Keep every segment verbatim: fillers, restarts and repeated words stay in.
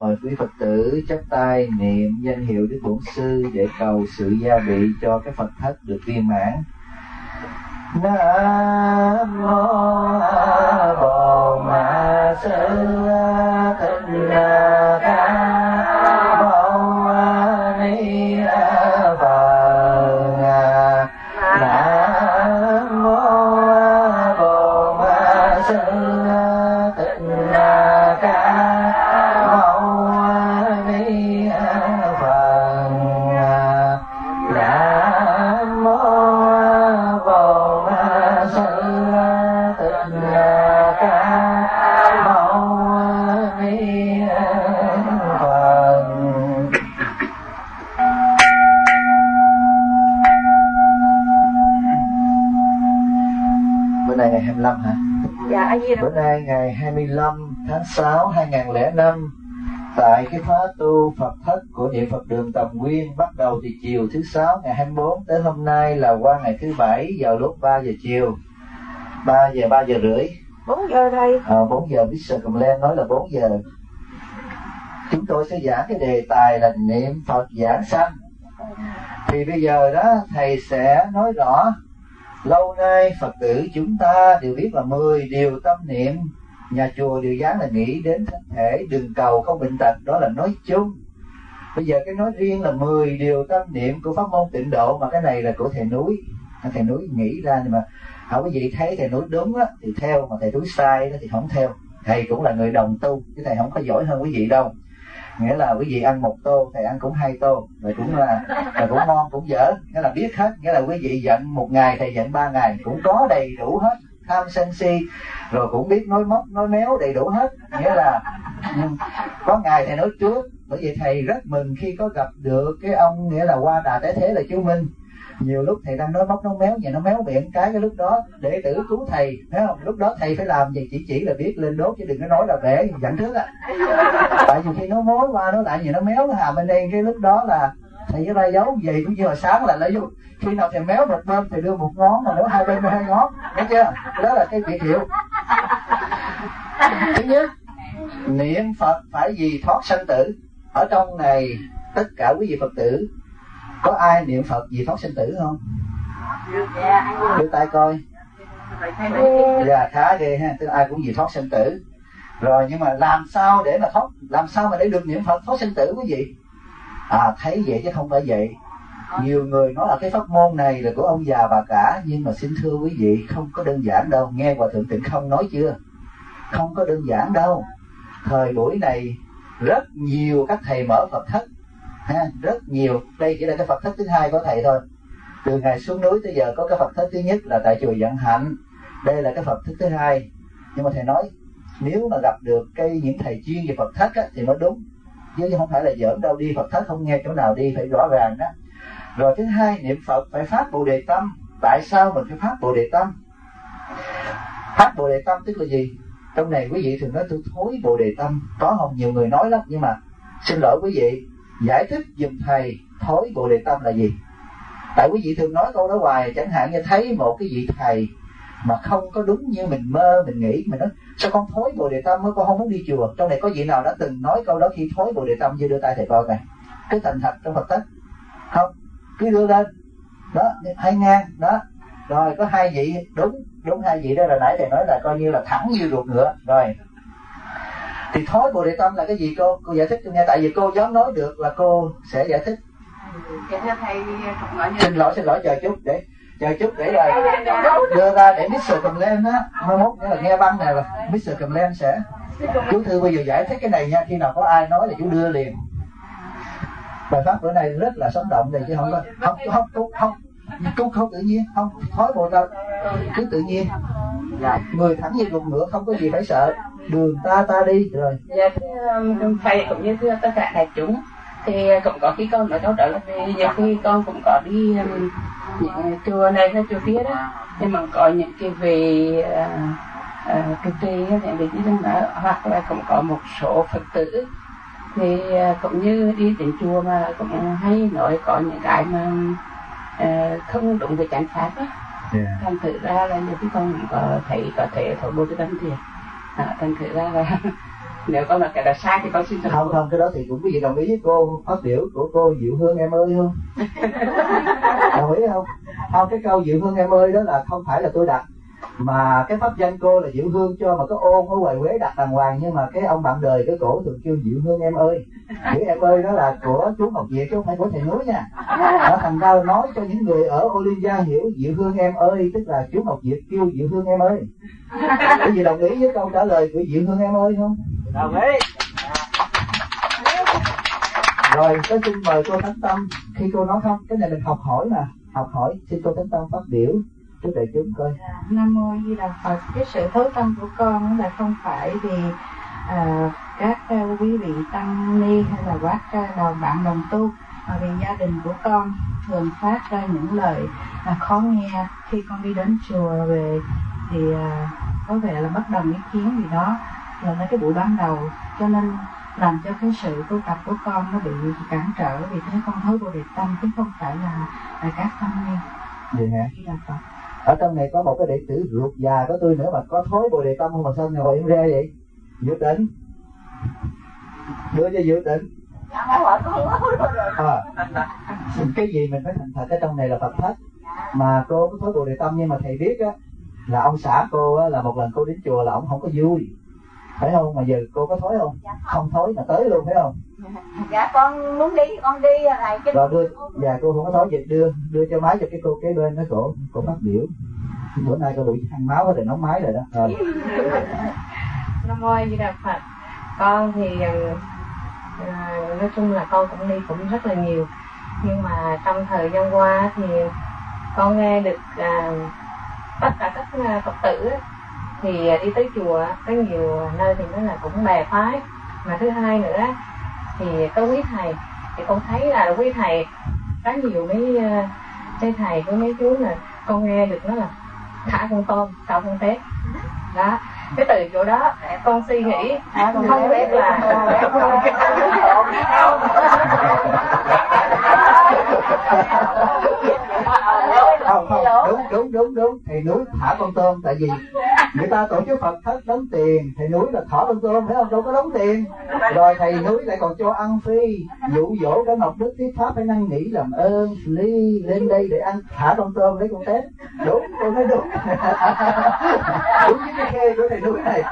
Mời quý Phật tử chắp tay niệm danh hiệu Đức Bổn Sư để cầu sự gia bị cho cái Phật thất được viên mãn. Nam mô Bổn Sư Thích Ca Mâu Ni Phật. Nam mô Bổn Sư Thích Ca hai mươi lăm hả? Dạ, bữa nay ngày hai mươi lăm tháng sáu hai nghìn không trăm lẻ năm, tại cái khóa tu Phật thất của Niệm Phật Đường Tầm Nguyên, bắt đầu từ chiều thứ sáu ngày hai mươi bốn tới hôm nay là qua ngày thứ bảy vào lúc ba giờ chiều, ba giờ ba giờ rưỡi, bốn giờ thầy. Ờ, bốn giờ mister Cầm nói là bốn giờ. Chúng tôi sẽ giảng cái đề tài là niệm Phật giảng sanh. Thì bây giờ đó thầy sẽ nói rõ. Lâu nay Phật tử chúng ta đều biết là mười điều tâm niệm, nhà chùa đều dán là nghĩ đến thân thể, đừng cầu không bệnh tật, đó là nói chung. Bây giờ cái nói riêng là mười điều tâm niệm của pháp môn Tịnh Độ, mà cái này là của thầy Núi. Thầy Núi nghĩ ra, nhưng mà không có gì thấy thầy Núi đúng á, thì theo, mà thầy Núi sai đó thì không theo. Thầy cũng là người đồng tu, chứ thầy không có giỏi hơn quý vị đâu. Nghĩa là quý vị ăn một tô, thầy ăn cũng hai tô, rồi cũng là, là cũng ngon cũng dở, nghĩa là biết hết. Nghĩa là quý vị giận một ngày, thầy giận ba ngày, cũng có đầy đủ hết, tham sân si, rồi cũng biết nói móc nói méo đầy đủ hết. Nghĩa là có ngày thầy nói trước, bởi vì thầy rất mừng khi có gặp được cái ông nghĩa là Qua Đà Tế Thế là chú Minh. Nhiều lúc thầy đang nói móc nói méo, nhà nó méo miệng cái cái lúc đó đệ tử cứu thầy, thấy không? Lúc đó thầy phải làm gì, chỉ chỉ là biết lên đốt, chứ đừng có nói là bể dẫn trước á. Tại vì khi nó mối qua nó lại gì nó méo nó hàm bên đây, cái lúc đó là thầy với ba giấu gì cũng như hồi sáng là lấy vô. Khi nào thầy méo một bên thì đưa một ngón, mà nếu hai bên đưa hai ngón, thấy chưa? Đó là cái biệt hiệu. Thứ nhất, niệm Phật phải gì thoát sanh tử. Ở trong này tất cả quý vị Phật tử có ai niệm Phật gì thoát sanh tử không? Đưa tay coi. Dạ, khá ghê ha, tức là ai cũng gì thoát sanh tử. Rồi nhưng mà làm sao để mà thoát, làm sao mà để được niệm Phật thoát sanh tử quý vị? À, thấy vậy chứ không phải vậy. Nhiều người nói là cái pháp môn này là của ông già bà cả, nhưng mà xin thưa quý vị, không có đơn giản đâu. Nghe Hòa Thượng Tịnh Không nói chưa? Không có đơn giản đâu. Thời buổi này rất nhiều các thầy mở Phật thất ha, rất nhiều. Đây chỉ là cái Phật thất thứ hai của thầy thôi. Từ ngày xuống núi tới giờ có cái Phật thất thứ nhất là tại chùa Vạn Hạnh. Đây là cái Phật thất thứ hai. Nhưng mà thầy nói nếu mà gặp được cái những thầy chuyên về Phật thất á, thì mới đúng, chứ không phải là giỡn đâu. Đi Phật thất không nghe chỗ nào đi, phải rõ ràng đó. Rồi thứ hai, niệm Phật phải phát Bồ Đề Tâm. Tại sao mình phải phát Bồ Đề Tâm? Phát Bồ Đề Tâm tức là gì? Trong này quý vị thường nói tôi thối Bồ Đề Tâm, có không? Nhiều người nói lắm, nhưng mà xin lỗi quý vị, giải thích giùm thầy thối Bồ Đề Tâm là gì. Tại quý vị thường nói câu đó hoài. Chẳng hạn như thấy một cái vị thầy mà không có đúng như mình mơ, mình nghĩ, mình nói sao con thối Bồ Đề Tâm, con không muốn đi chùa. Trong này có vị nào đã từng nói câu đó khi thối Bồ Đề Tâm chưa? Đưa tay thầy coi này. Cái thành thật trong Phật thất không? Cứ đưa lên đó, hai ngang đó. Rồi có hai vị, đúng đúng hai vị đó là nãy thầy nói là coi như là thẳng như ruột ngựa. Rồi thì thối Bồ Đề Tâm là cái gì cô? Cô giải thích cho nghe, tại vì cô dám nói được là cô sẽ giải thích. Xin lỗi xin lỗi chờ chút để chờ chút để rồi đưa ra để mister Cầm lên á, mai mốt là nghe băng này là mister Cầm lên sẽ. Chú Thư bây giờ giải thích cái này nha, khi nào có ai nói là chú đưa liền. Bài pháp bữa nay rất là sống động này, chứ không có không không không không không, không tự nhiên, không thói bộ đâu, cứ tự nhiên. Người thẳng như ruột ngựa, không có gì phải sợ, đường ta ta đi rồi. Dạ thưa thầy cũng như thưa tất cả đại chúng, thì cũng có khi con nói câu đó là vì nhiều khi con cũng có đi um, những chùa này hay chùa kia đó, nhưng mà có những cái về uh, cực kỳ những cái gì đó, hoặc là cũng có một số Phật tử thì uh, cũng như đi đến chùa mà cũng hay nói có những cái mà uh, không đúng với chánh pháp á. Yeah. Thành thử ra là nhiều khi con có thấy có thể thổi Bồ Đề Tâm thiệt. À, thành thử ra là Nếu con nói cái đó sai thì con xin không không cái đó thì cũng quý vị đồng ý với cô phát biểu của cô Diệu Hương em ơi không? Đồng ý không? Không, cái câu Diệu Hương em ơi đó là không phải là tôi đặt, mà cái pháp danh cô là Diệu Hương cho mà có ôn ở ngoài Quế đặt đàng hoàng, nhưng mà cái ông bạn đời cái cổ thường kêu Diệu Hương em ơi. Chữ em ơi đó là của chú Ngọc Diệp chứ không phải của thầy Núi nha. Đó, thành ra nói cho những người ở Olympia hiểu Diệu Hương em ơi tức là chú Ngọc Diệp kêu Diệu Hương em ơi. Cái gì đồng ý với câu trả lời của Diệu Hương em ơi không? Đồng ý. Rồi tôi xin mời cô Thánh Tâm, khi cô nói không, cái này mình học hỏi mà, học hỏi, xin cô Thánh Tâm phát biểu trước đại chúng coi. Nam mô Di Đà Phật. Cái sự thối tâm của con là không phải vì à, các uh, quý vị tăng ni hay là các uh, đồng bạn đồng tu, mà vì gia đình của con thường phát ra những lời là khó nghe khi con đi đến chùa về thì uh, có vẻ là bất đồng ý kiến gì đó là mấy cái buổi ban đầu, cho nên làm cho cái sự tu tập của con nó bị cản trở, vì thế con thối Bồ Đề Tâm chứ không phải là, là các tăng ni. Vậy hả? Ở trong này có một cái đệ tử ruột già của tôi nữa mà có thối Bồ Đề Tâm không, mà sao ngồi im ra vậy? Dự Tịnh, đưa cho Dự Tịnh. À, cái gì mình phải thành thật, cái trong này là Phật hết. Mà cô có thối Bồ Đề Tâm, nhưng mà thầy biết á là ông xã cô á, là một lần cô đến chùa là ông không có vui, phải không? Mà giờ cô có thối không? Dạ không. Không thối mà tới luôn, phải không? Dạ con muốn đi, con đi này chứ. Rồi đưa, dạ cô không có thối, vậy đưa đưa cho máy cho cái cô kế bên đó, cổ cổ phát biểu. Bữa nay cô bị ăn máu ở đây, nóng máy rồi đó. Rồi. Nam mô Di Đà Phật. Con thì à, nói chung là con cũng đi cũng rất là nhiều, nhưng mà trong thời gian qua thì con nghe được à, tất cả các Phật tử thì đi tới chùa có nhiều nơi thì nó là cũng bè phái, mà thứ hai nữa thì có quý thầy, thì con thấy là quý thầy có nhiều mấy mấy thầy với mấy chú là con nghe được nó là thả con tôm sau con tết đó. Cái từ chỗ đó con suy nghĩ không biết là không, không, đúng đúng đúng đúng thầy Núi thả con tôm, tại vì người ta tổ chức Phật thất đóng tiền, thầy Núi là thả con tôm, phải không? Đâu có đóng tiền. Rồi thầy Núi lại còn cho ăn free, dụ dỗ cả Ngọc Đức Thuyết Pháp phải năn nỉ làm ơn ly lên đây để ăn, thả con tôm lấy con tép. Đúng, tôi nói đúng. Đúng với cái khê của thầy Núi này.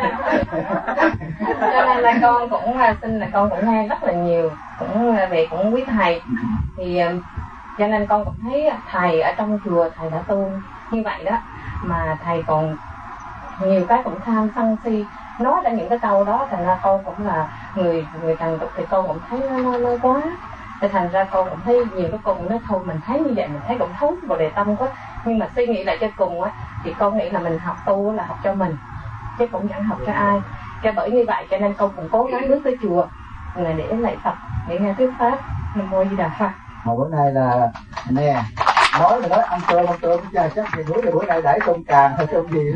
Cho nên là con cũng xin là con cũng nghe rất là nhiều, cũng về cũng quý thầy, thì cho nên con cũng thấy thầy ở trong chùa thầy đã tu như vậy đó, mà thầy còn nhiều cái cũng tham sân si, nói ra những cái câu đó, thành ra con cũng là người người trần tục thì con cũng thấy nó nó, nó quá, thì thành ra con cũng thấy nhiều cái con cũng nói thôi mình thấy như vậy mình thấy cũng thấu Bồ Đề Tâm quá, nhưng mà suy nghĩ lại cho cùng á thì con nghĩ là mình học tu là học cho mình chứ cũng chẳng học cho ai, cho bởi như vậy cho nên con cũng cố gắng bước tới chùa là để lạy Phật, để nghe thuyết pháp. Nam mô Di Đà Phật. Mà bữa nay là nè, nói là nói ăn cơm ăn cơm cha chắc thì Núi là bữa nay đãi tôm càng hay tôm gì.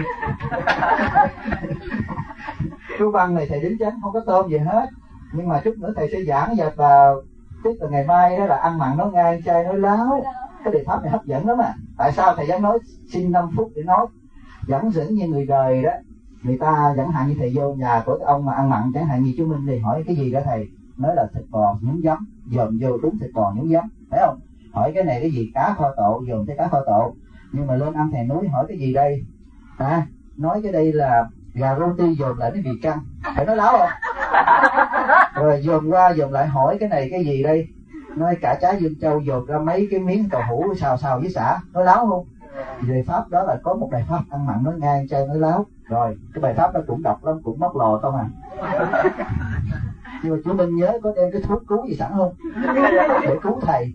Chú Văn này thầy đính chánh không có tôm gì hết, nhưng mà chút nữa thầy sẽ giảng và vào tức là ngày mai đó là ăn mặn nói ngang chay nói láo. Cái đề pháp này hấp dẫn lắm à. Tại sao thầy dám nói xin năm phút để nói dẫn dẫn như người đời đó, người ta chẳng hạn như thầy vô nhà của cái ông mà ăn mặn chẳng hạn như chú Minh thì hỏi cái gì đó thầy nói là thịt bò nhúng giấm, dòm vô đúng thịt bò nhúng giấm, phải không? Hỏi cái này cái gì cá kho tộ, dòm thấy cá kho tộ. Nhưng mà lên âm thầy Núi hỏi cái gì đây, à nói cái đây là gà roti, dòm lại cái vị căng, phải nói láo không? Rồi dòm qua dòm lại hỏi cái này cái gì đây, nói cả trái dương châu, dòm ra mấy cái miếng tàu hũ xào xào với xả, nói láo không? Về pháp đó là có một bài pháp ăn mặn nói ngang chay nói láo. Rồi cái bài pháp đó cũng độc lắm, cũng móc lò không à. Nhưng mà chú Minh nhớ có đem cái thuốc cứu gì sẵn không để cứu thầy.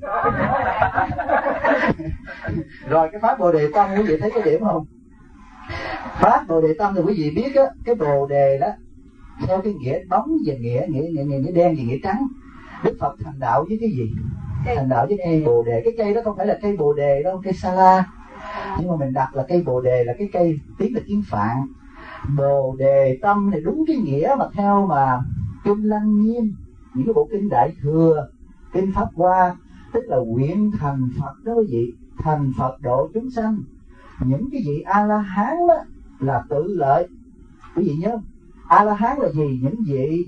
Rồi cái pháp Bồ Đề Tâm quý vị thấy cái điểm không? Pháp Bồ Đề Tâm thì quý vị biết á, cái Bồ Đề đó theo cái nghĩa bóng và nghĩa nghĩa nghĩa, nghĩa, nghĩa đen và nghĩa trắng. Đức Phật thành đạo với cái gì? Thành đạo với cây Bồ Đề. Cái cây đó không phải là cây Bồ Đề đâu, cây sa la, nhưng mà mình đặt là cây Bồ Đề, là cái cây tiếng là tiếng Phạn. Bồ Đề Tâm thì đúng cái nghĩa mà theo mà kinh Lăng Nghiêm, những cái bộ kinh Đại Thừa, kinh Pháp Hoa, tức là nguyện thành Phật đó quý vị, thành Phật độ chúng sanh. Những cái vị A La Hán đó là tự lợi, quý vị nhớ, A La Hán là gì? Những vị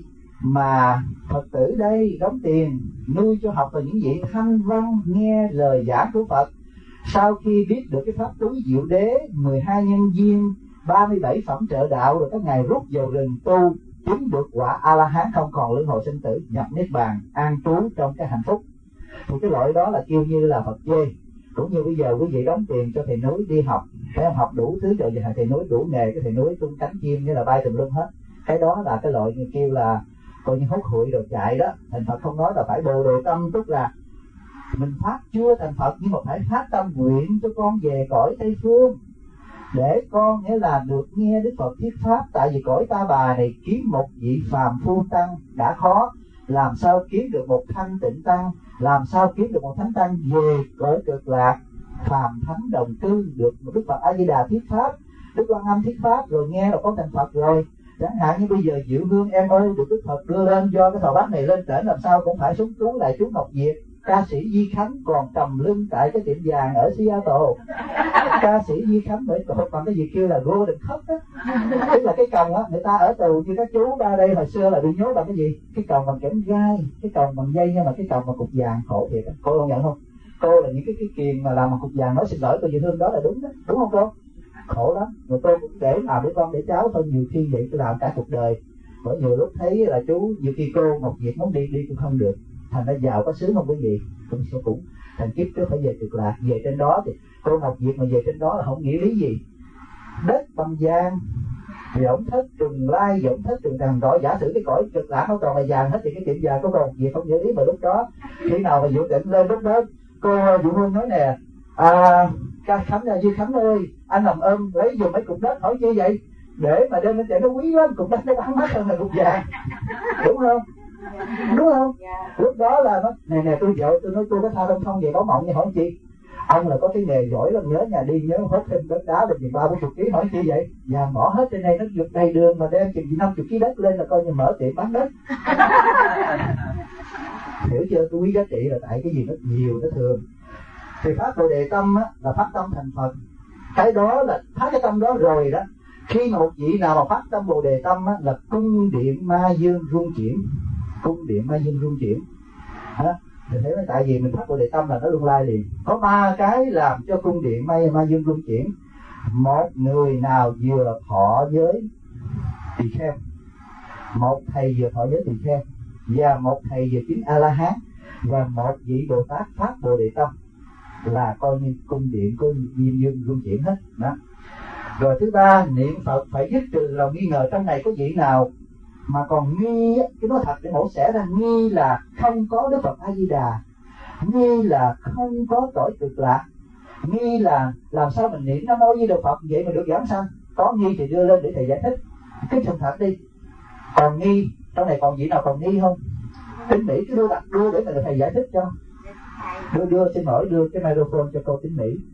mà Phật tử đây đóng tiền nuôi cho học là những vị thanh văn nghe lời giảng của Phật. Sau khi biết được cái pháp túi diệu đế, mười hai nhân duyên, ba mươi bảy phẩm trợ đạo, rồi các ngài rút vào rừng tu, chứng được quả A La Hán, không còn luân hồi sinh tử, nhập niết bàn, an trú trong cái hạnh phúc. Thì cái loại đó là kêu như là Phật dê. Cũng như bây giờ quý vị đóng tiền cho thầy núi đi học, phải không? Học đủ thứ rồi giờ thầy núi đủ nghề, cái thầy núi tung cánh chim như là bay tùm lum hết. Cái đó là cái loại kêu là coi như hốt hụi rồi chạy đó. Thành Phật không nói là phải bồ đề tâm, tức là mình phát chưa thành Phật nhưng mà phải phát tâm nguyện cho con về cõi Tây Phương, để con nghĩa là được nghe Đức Phật thuyết pháp. Tại vì cõi Ta Bà này kiếm một vị phàm phu tăng đã khó, làm sao kiếm được một thanh tịnh tăng, làm sao kiếm được một thánh tăng về cõi Cực Lạc phàm thánh đồng cư, được một Đức Phật A Di Đà thuyết pháp, Đức Quan Âm thuyết pháp rồi nghe là có thành Phật rồi. Chẳng hạn như bây giờ Diệu Hương em ơi được Đức Phật đưa lên, do cái thọ bát này lên trển làm sao cũng phải xuống cứu lại chú Ngọc Diệp. Ca sĩ Di Khánh còn cầm lưng tại cái tiệm vàng ở Seattle. Ca sĩ Di Khánh bởi còn cái gì kêu là golden cup á, tức là cái còng á, người ta ở tù như các chú ba đây hồi xưa là bị nhốt bằng cái gì, cái còng bằng kẽm gai, cái còng bằng dây, nhưng mà cái còng bằng cục vàng, khổ thiệt á. Cô công nhận không? Cô là những cái cái kiềng mà làm bằng cục vàng, nói xin lỗi cô Diệu Hương đó là đúng đó, đúng không cô? Khổ lắm. Rồi tôi cũng để làm để con để cháu thôi, nhiều khi vậy tôi làm cả cuộc đời. Bởi nhiều lúc thấy là chú nhiều khi cô Ngọc Diệp muốn đi đi cũng không được, thành ra giàu có sướng không quý vị, cũng sẽ cũng thành kiếp trước phải về Cực Lạc. Về trên đó thì cô Ngọc Diệp mà về trên đó là không nghĩa lý gì, đất bằng vàng, dỗng thất trùng lai, dỗng thất trùng trần rõ. Giả sử cái cõi Cực Lạc nó còn là vàng hết thì cái tiệm vàng của cô Ngọc Diệp không nghĩa lý. Mà lúc đó khi nào mà Diệu Định lên lúc đó cô Diệu Hương nói nè, à Ca Khánh là Duy Khánh ơi, anh làm ơn lấy dùng mấy cục đất. Hỏi chi vậy? Để mà đem lên chợ nó quý lắm, cục đất nó bán mắc hơn là cục vàng, đúng không? Đúng không? Lúc đó là nó nè nè tôi vợ tôi nói tôi có tha thông thông về báo mộng như hỏi chi? Ông là có cái nghề giỏi lắm, nhớ nhà đi nhớ hốt thêm đất đá được chừng ba bốn chục ký. Hỏi chi vậy? Vàng bỏ hết trên đây nó vượt đầy đường mà đem chừng năm chục ký đất lên là coi như mở tiệm bán đất. Hiểu chưa? Tôi quý giá trị là tại cái gì nó nhiều nó thường. Thì phát Bồ Đề tâm á, là phát tâm thành Phật. Cái đó là phát cái tâm đó rồi đó. Khi mà một vị nào mà phát tâm Bồ Đề tâm á, là cung điện ma dương rung chuyển. Cung điện ma dương rung chuyển. Hả? Thì thấy là tại vì mình phát Bồ Đề tâm là nó lung lai liền. Có ba cái làm cho cung điện ma, ma dương rung chuyển. Một người nào vừa thọ giới tỳ kheo, một thầy vừa thọ giới tỳ kheo, và một thầy vừa chứng A La Hán, và một vị Bồ Tát phát Bồ Đề tâm là coi như cung điện của Diêm Dương rung chuyển hết đó. Rồi thứ ba, niệm Phật phải dứt trừ lòng nghi ngờ. Trong này có vị nào mà còn nghi, cái nói thật để mổ xẻ ra, nghi là không có Đức Phật A Di Đà, nghi là không có cõi Cực Lạc, nghi là làm sao mình niệm Nam Mô Di Đà Phật vậy mà được giảng sanh. Có nghi thì đưa lên để thầy giải thích cái thành thật đi. Còn nghi, trong này còn vị nào còn nghi không? Tín Mỹ cứ đưa đặt đưa để mà thầy giải thích cho. Đưa đưa xin lỗi đưa cái microphone cho cô Tín Mỹ.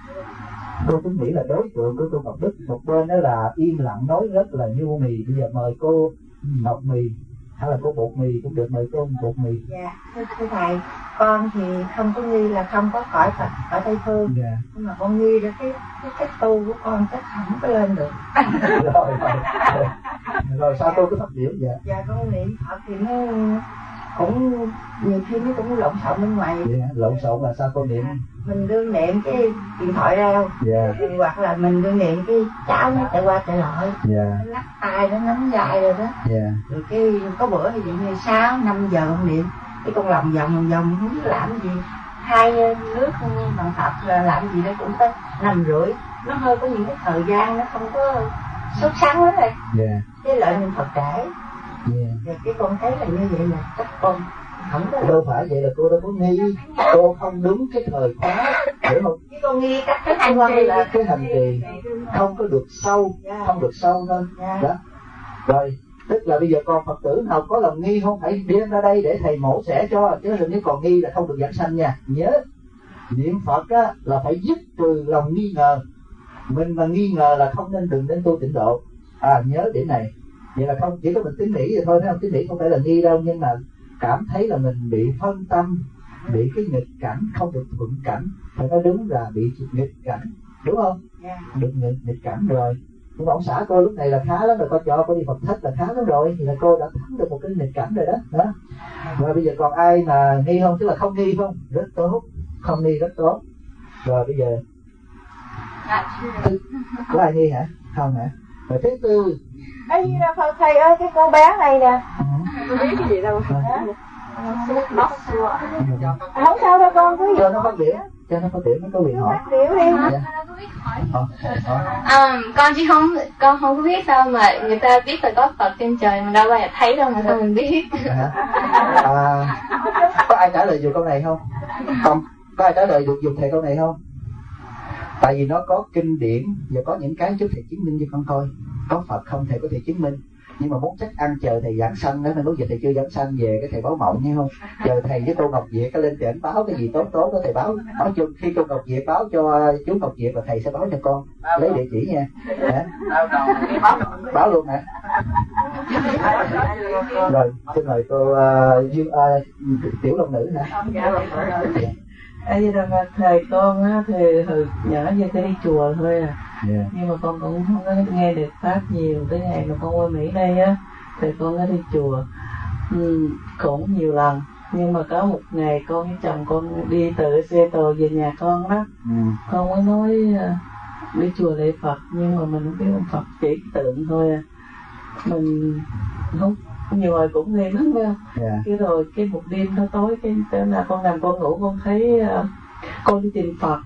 Cô Tín Mỹ là đối tượng của cô Ngọc Đức. Một bên đó là im lặng nói rất là nhu mì. Bây giờ mời cô Ngọc Mì hay là cô Bột Mì cũng được, mời cô Bột Mì. Dạ, thưa, thưa thầy, con thì không có nghi là không có cõi Phật ở Tây Phương. Dạ. Nhưng mà con nghi là cái cái cách tu của con chắc không có lên được. rồi, rồi, rồi, rồi sao tôi cứ phát biểu vậy? Dạ con niệm Phật thì nó cũng nhiều khi nó cũng lộn xộn bên ngoài. Yeah, lộn xộn là sao cô niệm? À, mình đương niệm cái điện thoại reo, yeah. Hoặc là mình đương niệm cái cháu nó chạy qua chạy lại, yeah. Nó lắc tay nó nắm dài rồi đó, yeah. Rồi cái có bữa thì như sáu năm giờ con niệm cái con lòng vòng lòng vòng không biết làm gì, hai nước bằng Phật là làm gì nó cũng tới năm rưỡi, nó hơi có những cái thời gian nó không có sốt sắng lắm này, yeah. Cái lợi niệm Phật trễ. Yeah. Thì cái con thấy là như vậy là chắc con không có. Đâu phải vậy là cô đâu có nghi, cô không đúng cái thời khóa, hiểu không? Cái con nghi các cái hành trì là cái hành trì không có được sâu, yeah. Không được sâu nên yeah. Đó. Rồi tức là bây giờ con Phật tử nào có lòng nghi không phải đem ra đây để thầy mổ xẻ cho, chứ nếu còn nghi là không được giảng sanh nha. Nhớ niệm Phật á là phải dứt trừ lòng nghi ngờ. Mình mà nghi ngờ là không nên đừng đến tu tịnh độ. À nhớ điểm này. Vậy là không chỉ có mình tín nghĩ vậy thôi, thấy không? Tín nghĩ không phải là nghi đâu, nhưng mà cảm thấy là mình bị phân tâm, bị cái nghịch cảnh, không được thuận cảnh, phải nói đúng là bị nghịch cảnh, đúng không? Yeah. Được nghịch, nghịch cảnh rồi. Nhưng mà ông xã cô lúc này là khá lắm rồi, con cho cô đi Phật thất là khá lắm rồi, thì là cô đã thắng được một cái nghịch cảnh rồi đó. đó. Và bây giờ còn ai mà nghi không? Tức là không nghi không? Rất tốt, không nghi rất tốt. Rồi bây giờ có ai nghi hả? Không hả? Rồi thứ tư. Ê, Phật thầy ơi, cái cô bé này nè. Tôi biết cái gì đâu. Không sao đâu con, cứ cho nó phát biểu, cho nó phát biểu, nó có quyền hỏi. Phát biểu đi. Dạ. Ờ, À, con chỉ không con không có biết sao mà người ta biết là có Phật trên trời mà đâu bao giờ thấy đâu mà sao mình biết. À, à, có ai trả lời được câu này không? Không, có ai trả lời được dùng thầy câu này không? Tại vì nó có kinh điển và có những cái chú thầy chứng minh cho con coi. Có Phật không thầy có thể chứng minh, nhưng mà muốn chắc ăn chờ thầy giảng sanh đó, nên lúc giờ thầy chưa giảng sanh về cái thầy báo mộng nghe không? Chờ thầy với cô Ngọc Diệp có lên tỉnh báo cái gì tốt tốt đó thầy báo. Nói chung khi cô Ngọc Diệp báo cho chú Ngọc Diệp là thầy sẽ báo cho con, lấy địa chỉ nha. Hả? Báo luôn hả? Rồi xin mời cô uh, Dương uh, Tiểu Long Nữ hả? Ê, vậy là thầy con á, thì hồi nhỏ giờ cái đi chùa thôi à. Yeah. Nhưng mà con cũng không có nghe được pháp nhiều. Tới ngày mà con qua Mỹ đây á, thì con có đi chùa ừ, cũng nhiều lần. Nhưng mà có một ngày con với chồng con đi từ Seattle về nhà con đó, ừ. Con mới nói đi chùa lễ Phật, nhưng mà mình không biết ông Phật chỉ tượng thôi à. Mình không, nhiều người cũng nghe lắm nha. Yeah. Cái rồi cái một đêm nó tối cái là con nằm con ngủ con thấy uh, con đi tìm Phật,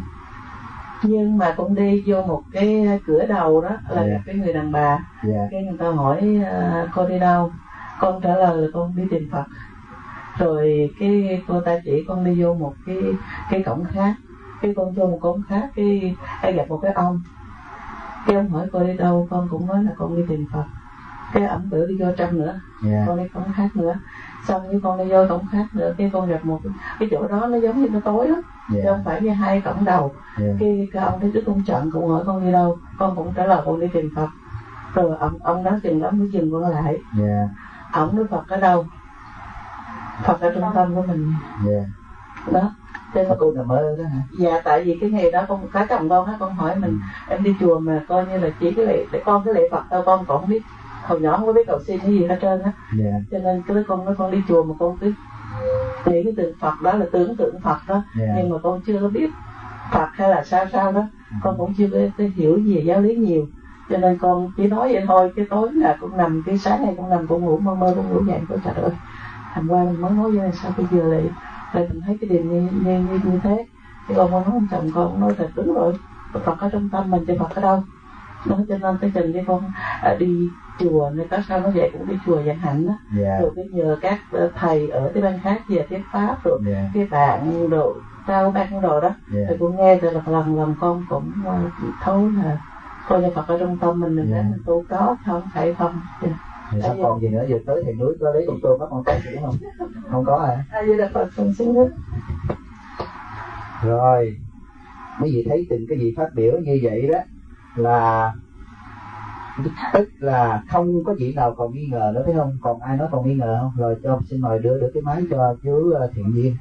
nhưng mà con đi vô một cái cửa đầu đó là yeah. cái người đàn bà. Yeah. Cái người ta hỏi uh, con đi đâu, con trả lời là con đi tìm Phật. Rồi cái cô ta chỉ con đi vô một cái cái cổng khác, cái con vô một cổng khác cái, cái gặp một cái ông, cái ông hỏi con đi đâu, con cũng nói là con đi tìm Phật. Cái ẩm tử đi vô trong nữa, yeah. Con đi cổng khác nữa, xong với con đi vô cổng khác nữa, cái con gặp một cái chỗ đó nó giống như nó tối lắm, yeah. Không phải như hai cổng đầu. Yeah. Cái, cái ông thấy trước con trận cũng hỏi con đi đâu, con cũng trả lời con đi tìm Phật. Rồi ông ông nói chừng đó mới dừng con lại. Yeah. Ông nói Phật ở đâu? Phật ở trung tâm của mình. Yeah. Đó. Thế mà cô nằm mơ đó hả? Dạ, tại vì cái ngày đó con cái chồng con á, con hỏi mình ừ. em đi chùa mà coi như là chỉ cái lễ để con cái lễ Phật đâu, con cũng biết. Hồi nhỏ không có biết cầu xin cái gì hết trơn á. Yeah. Cho nên cái con nói con đi chùa mà con cứ nghĩ cái tượng Phật đó là tưởng tượng Phật đó. Yeah. Nhưng mà con chưa có biết Phật hay là sao sao đó. Mm. Con cũng chưa có, có hiểu gì về giáo lý nhiều. Cho nên con chỉ nói vậy thôi. Cái tối là con nằm, cái sáng nay con nằm con ngủ mơ mơ con ngủ dậy con trời ơi, hôm qua mình mới nói với sao bây giờ lại lại mình thấy cái điều như, như, như, như thế. Thì con nói ông chồng con nói thật đúng rồi, Phật ở trong tâm mình chứ Phật ở đâu. Đó, cho nên cái chừng với con à, đi chùa nên có sao nó vậy cũng đi chùa Vạn Hạnh đó. Yeah. Rồi cái nhờ các thầy ở cái ban khác về thuyết pháp rồi. Yeah. Cái bạn đồ trao ban đồ đó. Yeah. Rồi con nghe rồi là lần lần con cũng uh, thấu là coi như Phật ở trong tâm mình mình yeah. mình tu có không phải không. Yeah. Thì sao còn gì nữa, giờ tới thầy núi có lấy con tôm bắt con tôm đúng không? Không có hả? À, vậy là Phật con xin hết. Rồi mấy vị thấy từng cái gì phát biểu như vậy đó là tức là không có vị nào còn nghi ngờ nữa phải không? Còn ai nói còn nghi ngờ không? Rồi cho xin mời đưa được cái máy cho chú Thiện Viên.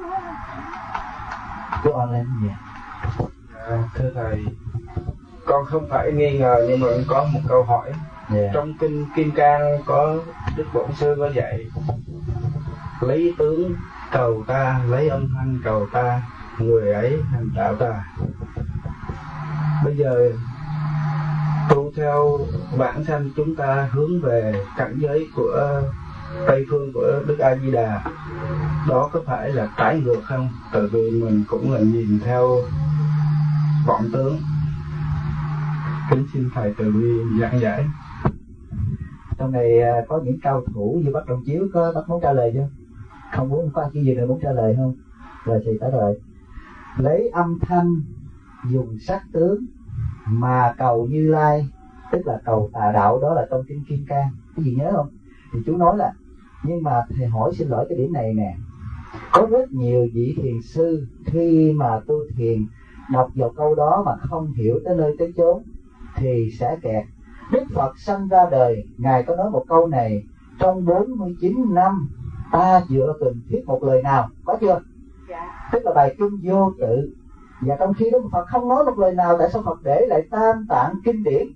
Chú online gì? À, thưa thầy, con không phải nghi ngờ nhưng mà có một câu hỏi. Yeah. Trong kinh Kim Cang có Đức Bổn Sư có dạy lấy tướng cầu ta, lấy âm thanh cầu ta, người ấy hành tạo ta. Bây giờ tu theo bản sanh chúng ta hướng về cảnh giới của Tây Phương của Đức A Di Đà, đó có phải là trái ngược không? Tại vì mình cũng là nhìn theo vọng tướng. Kính xin thầy từ bi giảng giải. Trong này có những cao thủ như bác Đồng Chiếu có bác muốn trả lời chưa? Không muốn, có chi gì nữa muốn trả lời không? Rồi thì trả lời. Lấy âm thanh dùng sắc tướng mà cầu Như Lai, tức là cầu tà đạo, đó là trong kinh Kim Cang. Cái gì nhớ không? Thì chú nói là, nhưng mà thầy hỏi xin lỗi cái điểm này nè, có rất nhiều vị thiền sư khi mà tu thiền đọc vào câu đó mà không hiểu tới nơi tới chốn thì sẽ kẹt. Đức Phật sanh ra đời, Ngài có nói một câu này: trong bốn mươi chín năm ta dựa từng thiết một lời nào, có chưa? Dạ. Tức là bài kinh vô tự. Và trong khi đó Phật không nói một lời nào, tại sao Phật để lại tam tạng kinh điển?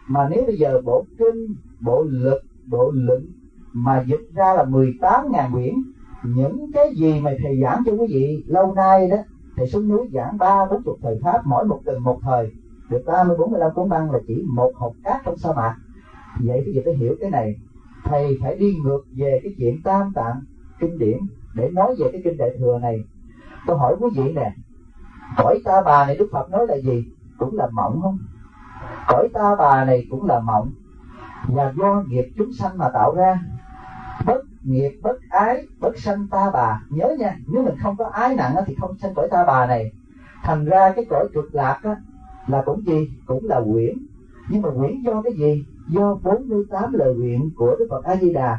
Mà nếu bây giờ bộ kinh, bộ lực, bộ luận mà dịch ra là mười tám ngàn quyển, những cái gì mà thầy giảng cho quý vị lâu nay đó, thầy xuống núi giảng ba bốn chục thời pháp, mỗi một tuần một thời, được ba mươi bốn mươi lăm cuốn băng là chỉ một hộp cát trong sa mạc. Vậy quý vị phải hiểu cái này, thầy phải đi ngược về cái chuyện tam tạng kinh điển để nói về cái kinh Đại Thừa này. Tôi hỏi quý vị nè, cõi Ta Bà này Đức Phật nói là gì? Cũng là mộng không? Cõi Ta Bà này cũng là mộng, và do nghiệp chúng sanh mà tạo ra. Bất nghiệp bất ái bất sanh Ta Bà. Nhớ nha, nếu mình không có ái nặng thì không sanh cõi Ta Bà này. Thành ra cái cõi cực lạc á, là cũng gì? Cũng là quyển. Nhưng mà quyển do cái gì? Do bốn mươi tám lời nguyện của Đức Phật A Di Đà.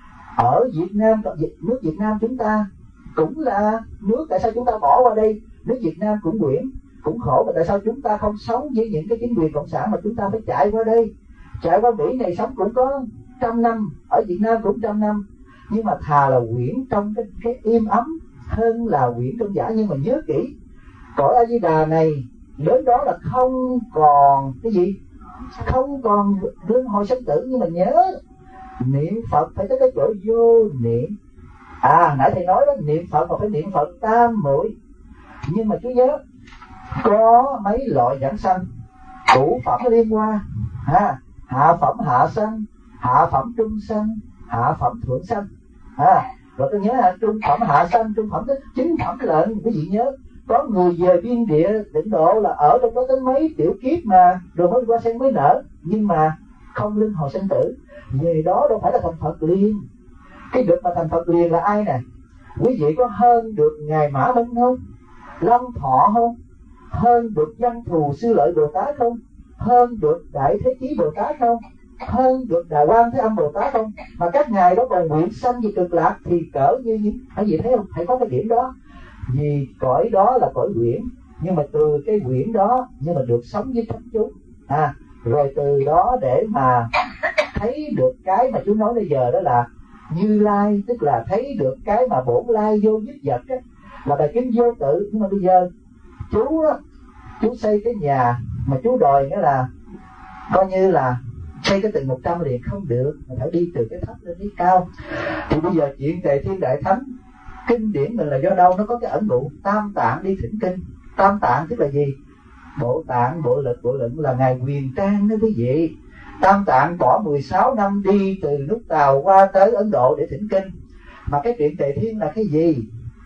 Ở Việt Nam, nước Việt Nam chúng ta cũng là nước, tại sao chúng ta bỏ qua đây? Nước Việt Nam cũng quyển, cũng khổ, mà tại sao chúng ta không sống với những cái chính quyền cộng sản mà chúng ta phải chạy qua đây? Chạy qua Mỹ này sống cũng có trăm năm, ở Việt Nam cũng trăm năm. Nhưng mà thà là quyển trong cái, cái im ấm hơn là quyển trong giả. Nhưng mà nhớ kỹ, cõi A Di Đà này đến đó là không còn cái gì, không còn luân hồi sinh tử. Nhưng mà nhớ niệm Phật phải tới cái chỗ vô niệm. À nãy thầy nói đó, niệm Phật mà phải niệm Phật tam muội. Nhưng mà chú nhớ có mấy loại giảng sanh, cửu phẩm liên hoa, à, hạ phẩm hạ sanh, hạ phẩm trung sanh, hạ phẩm thượng sanh. À, rồi tôi nhớ là trung phẩm hạ sanh, trung phẩm tới chính phẩm lệnh. Quý vị nhớ có người về biên địa tịnh độ là ở trong đó tới mấy tiểu kiếp mà rồi mới qua sen mới nở, nhưng mà không luân hồi sinh tử. Về đó đâu phải là thành Phật liền. Cái được mà thành Phật liền là ai nè? Quý vị có hơn được ngài Mã Minh không? Long Thọ không? Hơn được Văn Thù Sư Lợi Bồ Tát không? Hơn được Đại Thế Chí Bồ Tát không? Hơn được Đại Quan Thế Âm Bồ Tát không? Mà các ngài đó còn nguyện sanh về cực lạc thì cỡ như như hãy gì thấy không? Hãy có cái điểm đó. Vì cõi đó là cõi quyển, nhưng mà từ cái quyển đó nhưng mà được sống với thánh chúng, à, rồi từ đó để mà thấy được cái mà chú nói bây giờ đó là Như Lai, tức là thấy được cái mà bổn lai vô nhất vật á, là bài kinh vô tự. Nhưng mà bây giờ chú đó, chú xây cái nhà mà chú đòi nghĩa là coi như là xây cái tầng một trăm liền không được, mà phải đi từ cái thấp lên cái cao. Thì bây giờ chuyện Tề Thiên Đại Thánh kinh điển mình là do đâu? Nó có cái ẩn dụ tam tạng đi thỉnh kinh. Tam tạng tức là gì? Bộ tạng, bộ lực, bộ luận là ngài Huyền Trang đó quý vị. Tam tạng bỏ mười sáu năm đi từ nước Tàu qua tới Ấn Độ để thỉnh kinh. Mà cái chuyện Tề Thiên là cái gì?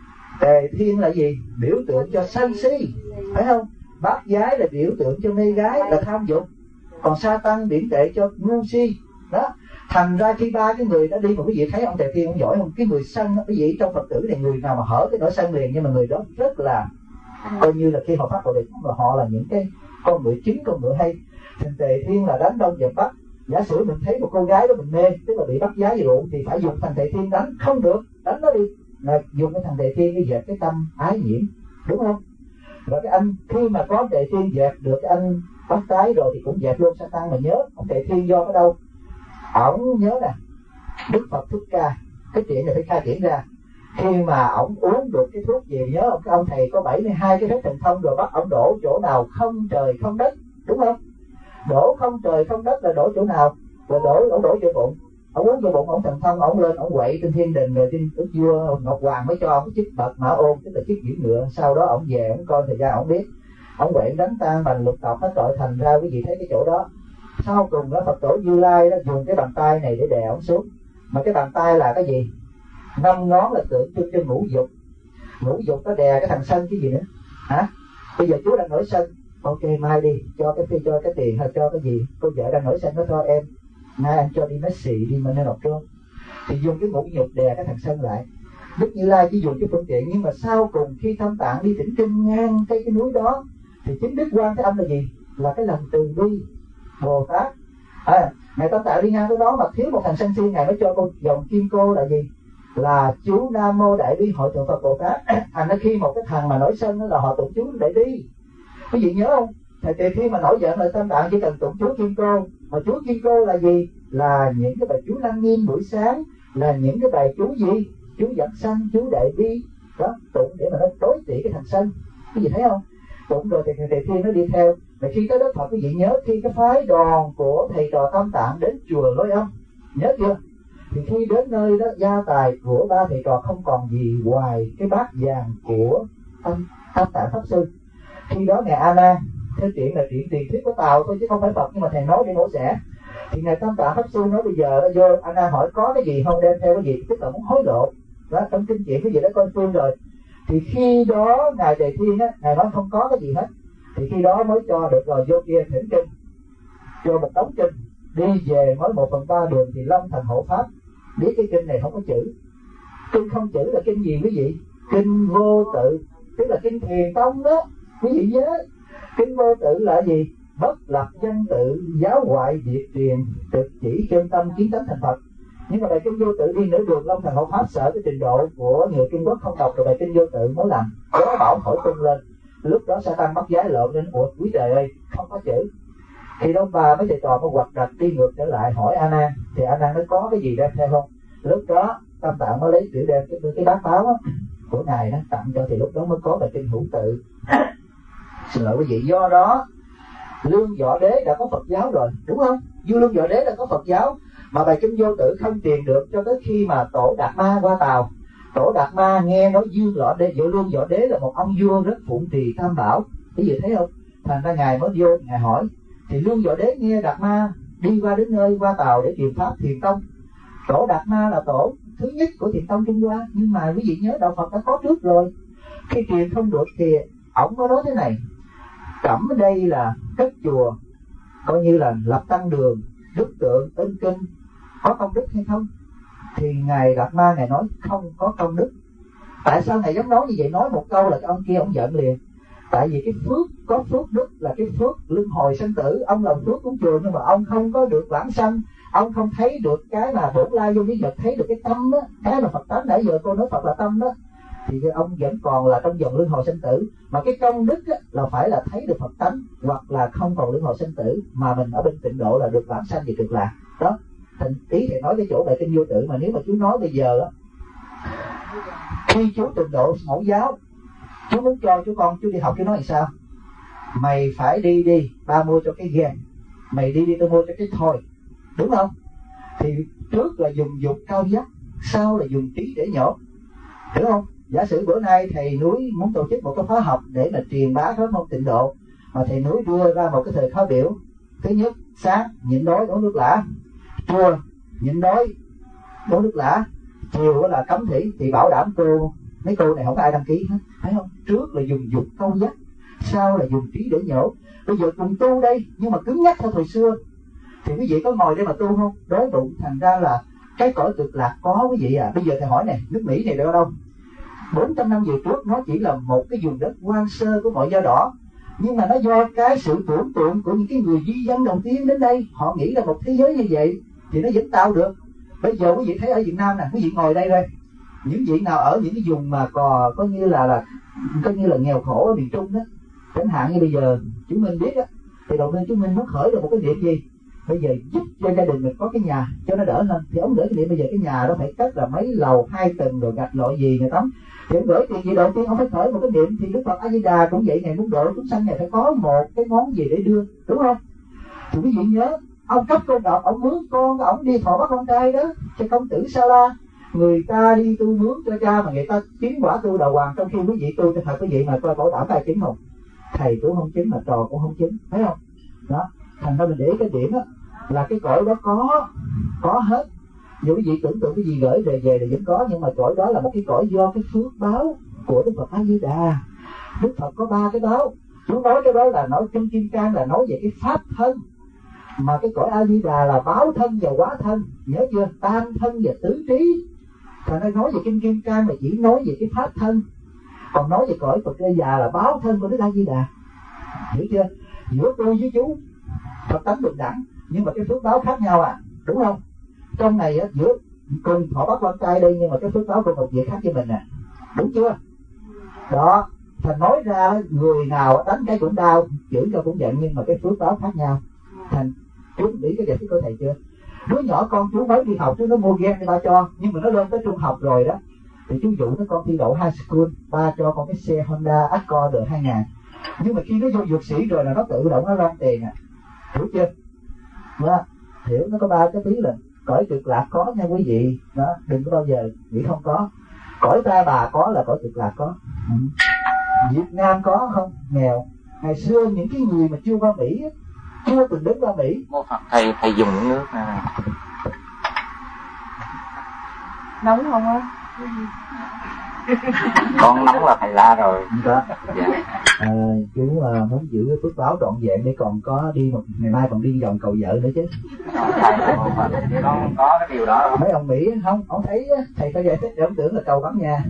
Tề Thiên là gì? Biểu tượng cho sân si, phải không? Bát Giái là biểu tượng cho mê gái, là tham dục. Còn Sa Tăng điển tệ cho ngu si. Đó. Thành ra khi ba cái người đã đi mà quý vị thấy ông Tề Thiên ông giỏi không? Cái người sân, quý vị trong Phật tử này người nào mà hở cái nỗi sân liền, nhưng mà người đó rất là coi như là khi họ phát Bồ Đề và họ là những cái con ngựa chính, con ngựa hay. Thành Tề Thiên là đánh đông dẹp bắc. Giả sử mình thấy một cô gái đó mình mê, tức là bị bắt giá về ruộng, thì phải dùng thằng Tề Thiên đánh, không được, đánh nó đi. Là dùng cái thằng Tề Thiên để dẹp cái tâm ái nhiễm, đúng không? Rồi cái anh khi mà có Tề Thiên dẹp được cái anh bắt tái rồi thì cũng dẹp luôn Sa Tăng. Mà nhớ ông Tề Thiên do cái đâu? Ổng nhớ nè, Đức Phật Thích Ca, cái chuyện này phải khai triển ra. Khi mà ổng uống được cái thuốc gì, nhớ ông, cái ông thầy có bảy mươi hai cái phép thần thông, rồi bắt ổng đổ chỗ nào không trời không đất, đúng không? Đổ không trời không đất là đổ chỗ nào? Là đổ ổng đổ vô bụng. Ổng uống vô bụng, ổng thần thông, ổng lên ổng quậy trên thiên đình, rồi trên ức vua Ngọc Hoàng mới cho ổng cái chiếc bậc mã ôn, tức là chiếc dưỡng ngựa. Sau đó ổng về ổng coi thời gian ổng biết, ổng quậy đánh tan bằng lục tộc hết tội. Thành ra quý vị thấy cái chỗ đó. Sau cùng đó Phật tổ Như Lai đó dùng cái bàn tay này để đè ổng xuống. Mà cái bàn tay là cái gì? Năm ngón là tượng trưng cho ngũ dục. Ngũ dục nó đè cái thằng sân cái gì nữa hả? Bây giờ chú đang nổi sân, ok mai đi cho cái cho cái tiền hay cho cái gì, cô vợ đang nổi sân nó thôi em, nay anh cho đi Messi đi mà nên học trơn. Thì dùng cái ngũ dục đè cái thằng sân lại. Đức Như Lai chỉ dùng cái phương tiện, nhưng mà sau cùng khi Tam Tạng đi thỉnh kinh ngang cái cái núi đó thì chính Đức Quan Thế Âm là gì? Là cái lòng từ bi Bồ Tát. À, ngài Tam Tạng đi ngang cái đó mà thiếu một thằng sân si, ngài mới cho con dòng kim cô là gì? Là chú Nam Mô Đại Bi Hội Thượng Phật Bồ Tát. Thành ra khi một cái thằng mà nổi sân đó là họ tụng chú Đại Bi. Quý vị nhớ không? Thầy Tề Thiên mà nổi giận là Tam Tạng chỉ cần tụng chú Kim Cô. Mà chú Kim Cô là gì? Là những cái bài chú Lăng Nghiêm buổi sáng, là những cái bài chú gì? Chú Dẫn Sanh, chú Đại Bi đó, tụng để mà nó đối trị cái thằng sân. Quý vị thấy không? Tụng rồi thì thầy Tề Thiên nó đi theo. Mà khi tới Đức Phật, quý vị nhớ khi cái phái đoàn của thầy trò Tam Tạng đến chùa Lôi Âm, nhớ chưa? Thì khi đến nơi đó, gia tài của ba thầy trò không còn gì ngoài cái bát vàng của Tam, Tam Tạng Pháp Sư. Khi đó ngài A Nan, theo chuyện là chuyện truyền thuyết của Tàu thôi chứ không phải Phật, nhưng mà thầy nói để mổ xẻ. Thì ngài Tam Tạng Pháp Sư nói bây giờ đó vô, A Nan hỏi có cái gì không đem theo cái gì, tức là muốn hối lộ. Đó, trong kinh chuyện cái gì đó coi phương rồi. Thì khi đó ngài Đề Thiên á, ngài nói không có cái gì hết. Thì khi đó mới cho được rồi vô kia thỉnh kinh, cho một đống kinh, đi về mới một phần ba đường thì Long Thành Hộ Pháp biết cái kinh này không có chữ. Kinh không chữ là kinh gì quý vị? Kinh Vô Tự, tức là kinh Thiền Tông đó, quý vị nhớ. Kinh Vô Tự là gì? Bất lập văn tự, giáo ngoại diệt truyền, trực chỉ chân tâm kiến tánh thành Phật. Nhưng mà bài kinh Vô Tự đi nửa đường Long Thành Hộ Pháp sợ cái trình độ của người Trung Quốc không đọc, rồi bài kinh Vô Tự mới làm gió bão thổi tung lên. Lúc đó Satan bắt giái lộn đến, ủa quý trời ơi, không có chữ. Khi đó ba mấy thầy trò mới quặt rạch đi ngược trở lại hỏi A Nan, thì A Nan nói có cái gì đem theo không? Lúc đó Tam Tạng mới lấy chữ đem cái, cái bát báo á, của ngài nó tặng cho, thì lúc đó mới có bài kinh Hữu Tự. Xin lỗi quý vị, do đó Lương Võ Đế đã có Phật giáo rồi, đúng không? Vua Lương Võ Đế đã có Phật giáo, mà bài kinh Vô Tự không truyền được cho tới khi mà Tổ Đạt Ma qua Tàu. Tổ Đạt Ma nghe nói Dương Võ Đế, Võ Lương Võ Đế là một ông vua rất phụng trì Tam Bảo, cái gì thấy không? Thành ra ngài mới vô, ngài hỏi. Thì Lương Võ Đế nghe Đạt Ma đi qua đến nơi qua Tàu để truyền pháp Thiền Tông. Tổ Đạt Ma là tổ thứ nhất của Thiền Tông Trung Hoa, nhưng mà quý vị nhớ đạo Phật đã có trước rồi. Khi truyền không được thì ổng có nói thế này: cẩm ở đây là cất chùa, coi như là lập tăng đường, đức tượng, in kinh, có công đức hay không? Thì ngài Đạt Ma ngài nói không có công đức. Tại sao ngài dám nói như vậy? Nói một câu là cái ông kia ông giận liền. Tại vì cái phước, có phước đức là cái phước luân hồi sanh tử. Ông làm phước cúng chùa nhưng mà ông không có được vãng sanh, ông không thấy được cái mà bổn lai vô lý vật, thấy được cái tâm đó, cái mà Phật tánh. Nãy giờ tôi nói Phật là tâm đó, thì ông vẫn còn là trong dòng luân hồi sanh tử. Mà cái công đức á, là phải là thấy được Phật tánh, hoặc là không còn luân hồi sanh tử, mà mình ở bên tịnh độ là được vãng sanh về cực lạc đó. Thành ý thì nói cái chỗ bài kinh Vô Tự, mà nếu mà chú nói bây giờ á, khi chú tịnh độ mẫu giáo, chú muốn cho chú con chú đi học, chú nói làm sao? Mày phải đi đi, ba mua cho cái ghen, mày đi đi tôi mua cho cái thôi, đúng không? Thì trước là dùng dục cao dắt, sau là dùng trí để nhổ, hiểu không? Giả sử bữa nay thầy Núi muốn tổ chức một cái khóa học để mà truyền bá cái môn tịnh độ, mà thầy Núi đưa ra một cái thời khóa biểu: thứ nhất, sáng nhịn đói uống nước lã, trưa nhịn đói uống nước lã, chiều là cấm thủy, thì bảo đảm cô mấy cô này không có ai đăng ký hết, thấy không? Trước là dùng dục câu dắt, sau là dùng trí để nhổ. Bây giờ cùng tu đây, nhưng mà cứng nhắc theo thời xưa, thì quý vị có ngồi đây mà tu không? Đói bụng. Thành ra là cái cõi cực lạc có quý vị à. Bây giờ thầy hỏi này, nước Mỹ này đâu đâu? bốn trăm năm về trước nó chỉ là một cái vùng đất hoang sơ của mọi da đỏ, nhưng mà nó do cái sự tưởng tượng của những cái người di dân đầu tiên đến đây, họ nghĩ là một thế giới như vậy thì nó vẫn tạo được. Bây giờ quý vị thấy ở Việt Nam nè, quý vị ngồi đây đây, những vị nào ở những cái vùng mà có có như là là coi như là nghèo khổ ở miền Trung đó, chẳng hạn như bây giờ chúng mình biết á, thì đầu tiên chúng mình muốn khởi được một cái niệm gì? Bây giờ giúp cho gia đình mình có cái nhà cho nó đỡ hơn, thì ông gửi cái niệm bây giờ cái nhà đó phải cất là mấy lầu hai tầng rồi gạch loại gì người tắm, thì ông gửi tiền gì đầu tiên ông phải khởi một cái niệm. Thì Đức Phật A Di Đà cũng vậy, ngày muốn độ chúng sanh này phải có một cái món gì để đưa, đúng không? Thì quý vị nhớ, ông cấp con độc, ông mướn con, ông đi thọ bắt con trai đó cho công tử Sa La. Người ta đi tu mướn cho cha mà người ta chứng quả tu đào hoàng, trong khi quý vị tu cho thật quý vị mà coi bảo đảm ai chứng không? Thầy cũng không chứng mà trò cũng không chứng, thấy không? Đó, thành ra mình để ý cái điểm đó là cái cõi đó có có hết. Dù quý vị tưởng tượng cái gì gửi về về thì vẫn có, nhưng mà cõi đó là một cái cõi do cái phước báo của Đức Phật A Di Đà. Đức Phật có ba cái báo. Chú nói cái đó là nói trong Kim Cang là nói về cái pháp thân, mà cái cõi A Di Đà là báo thân và hóa thân, nhớ chưa? Tam thân và tứ trí. Thành ra nói về Kim Kim Cang mà chỉ nói về cái pháp thân, còn nói về cõi Phật A Di Đà là báo thân của Đức A Di Đà, hiểu chưa? Giữa tôi với chú Phật tánh bình đẳng, nhưng mà cái phước báo khác nhau à, đúng không? Trong này á, giữa cùng họ bắt con trai đây, nhưng mà cái phước báo của một việc khác với mình nè, đúng chưa? Đó, thành nói ra người nào đánh cái cũng đau, chửi cho cũng giận, nhưng mà cái phước báo khác nhau. Thành chú nghĩ cái giải thích của thầy chưa? Đứa nhỏ con chú mới đi học, chú nó mua ghen để ba cho, nhưng mà nó lên tới trung học rồi đó, thì chú dụ nó con thi đậu high school, ba cho con cái xe Honda Accord hai ngàn. Nhưng mà khi nó vô dược sĩ rồi là nó tự động nó ra tiền à, hiểu chưa? Đó, hiểu nó có ba cái tí là cõi cực lạc có nha quý vị. Đó, đừng có bao giờ nghĩ không có. Cõi Ta Bà có là cõi cực lạc có. Ừ. Việt Nam có không? Nghèo. Ngày xưa những cái người mà chưa qua Mỹ, chưa từng đến qua Mỹ. Một Phật thầy thầy dùng nước này. Nóng không á? Con nóng là thầy la rồi. Đó. Dạ. À, chú uh, muốn giữ phước báo trọn vẹn để còn có đi một ngày mai còn đi vòng cầu vợ nữa chứ. Thầy, con có cái điều đó. Mấy ông Mỹ không, ông thấy thầy phải giải thích để ông tưởng là cầu bắn nhà.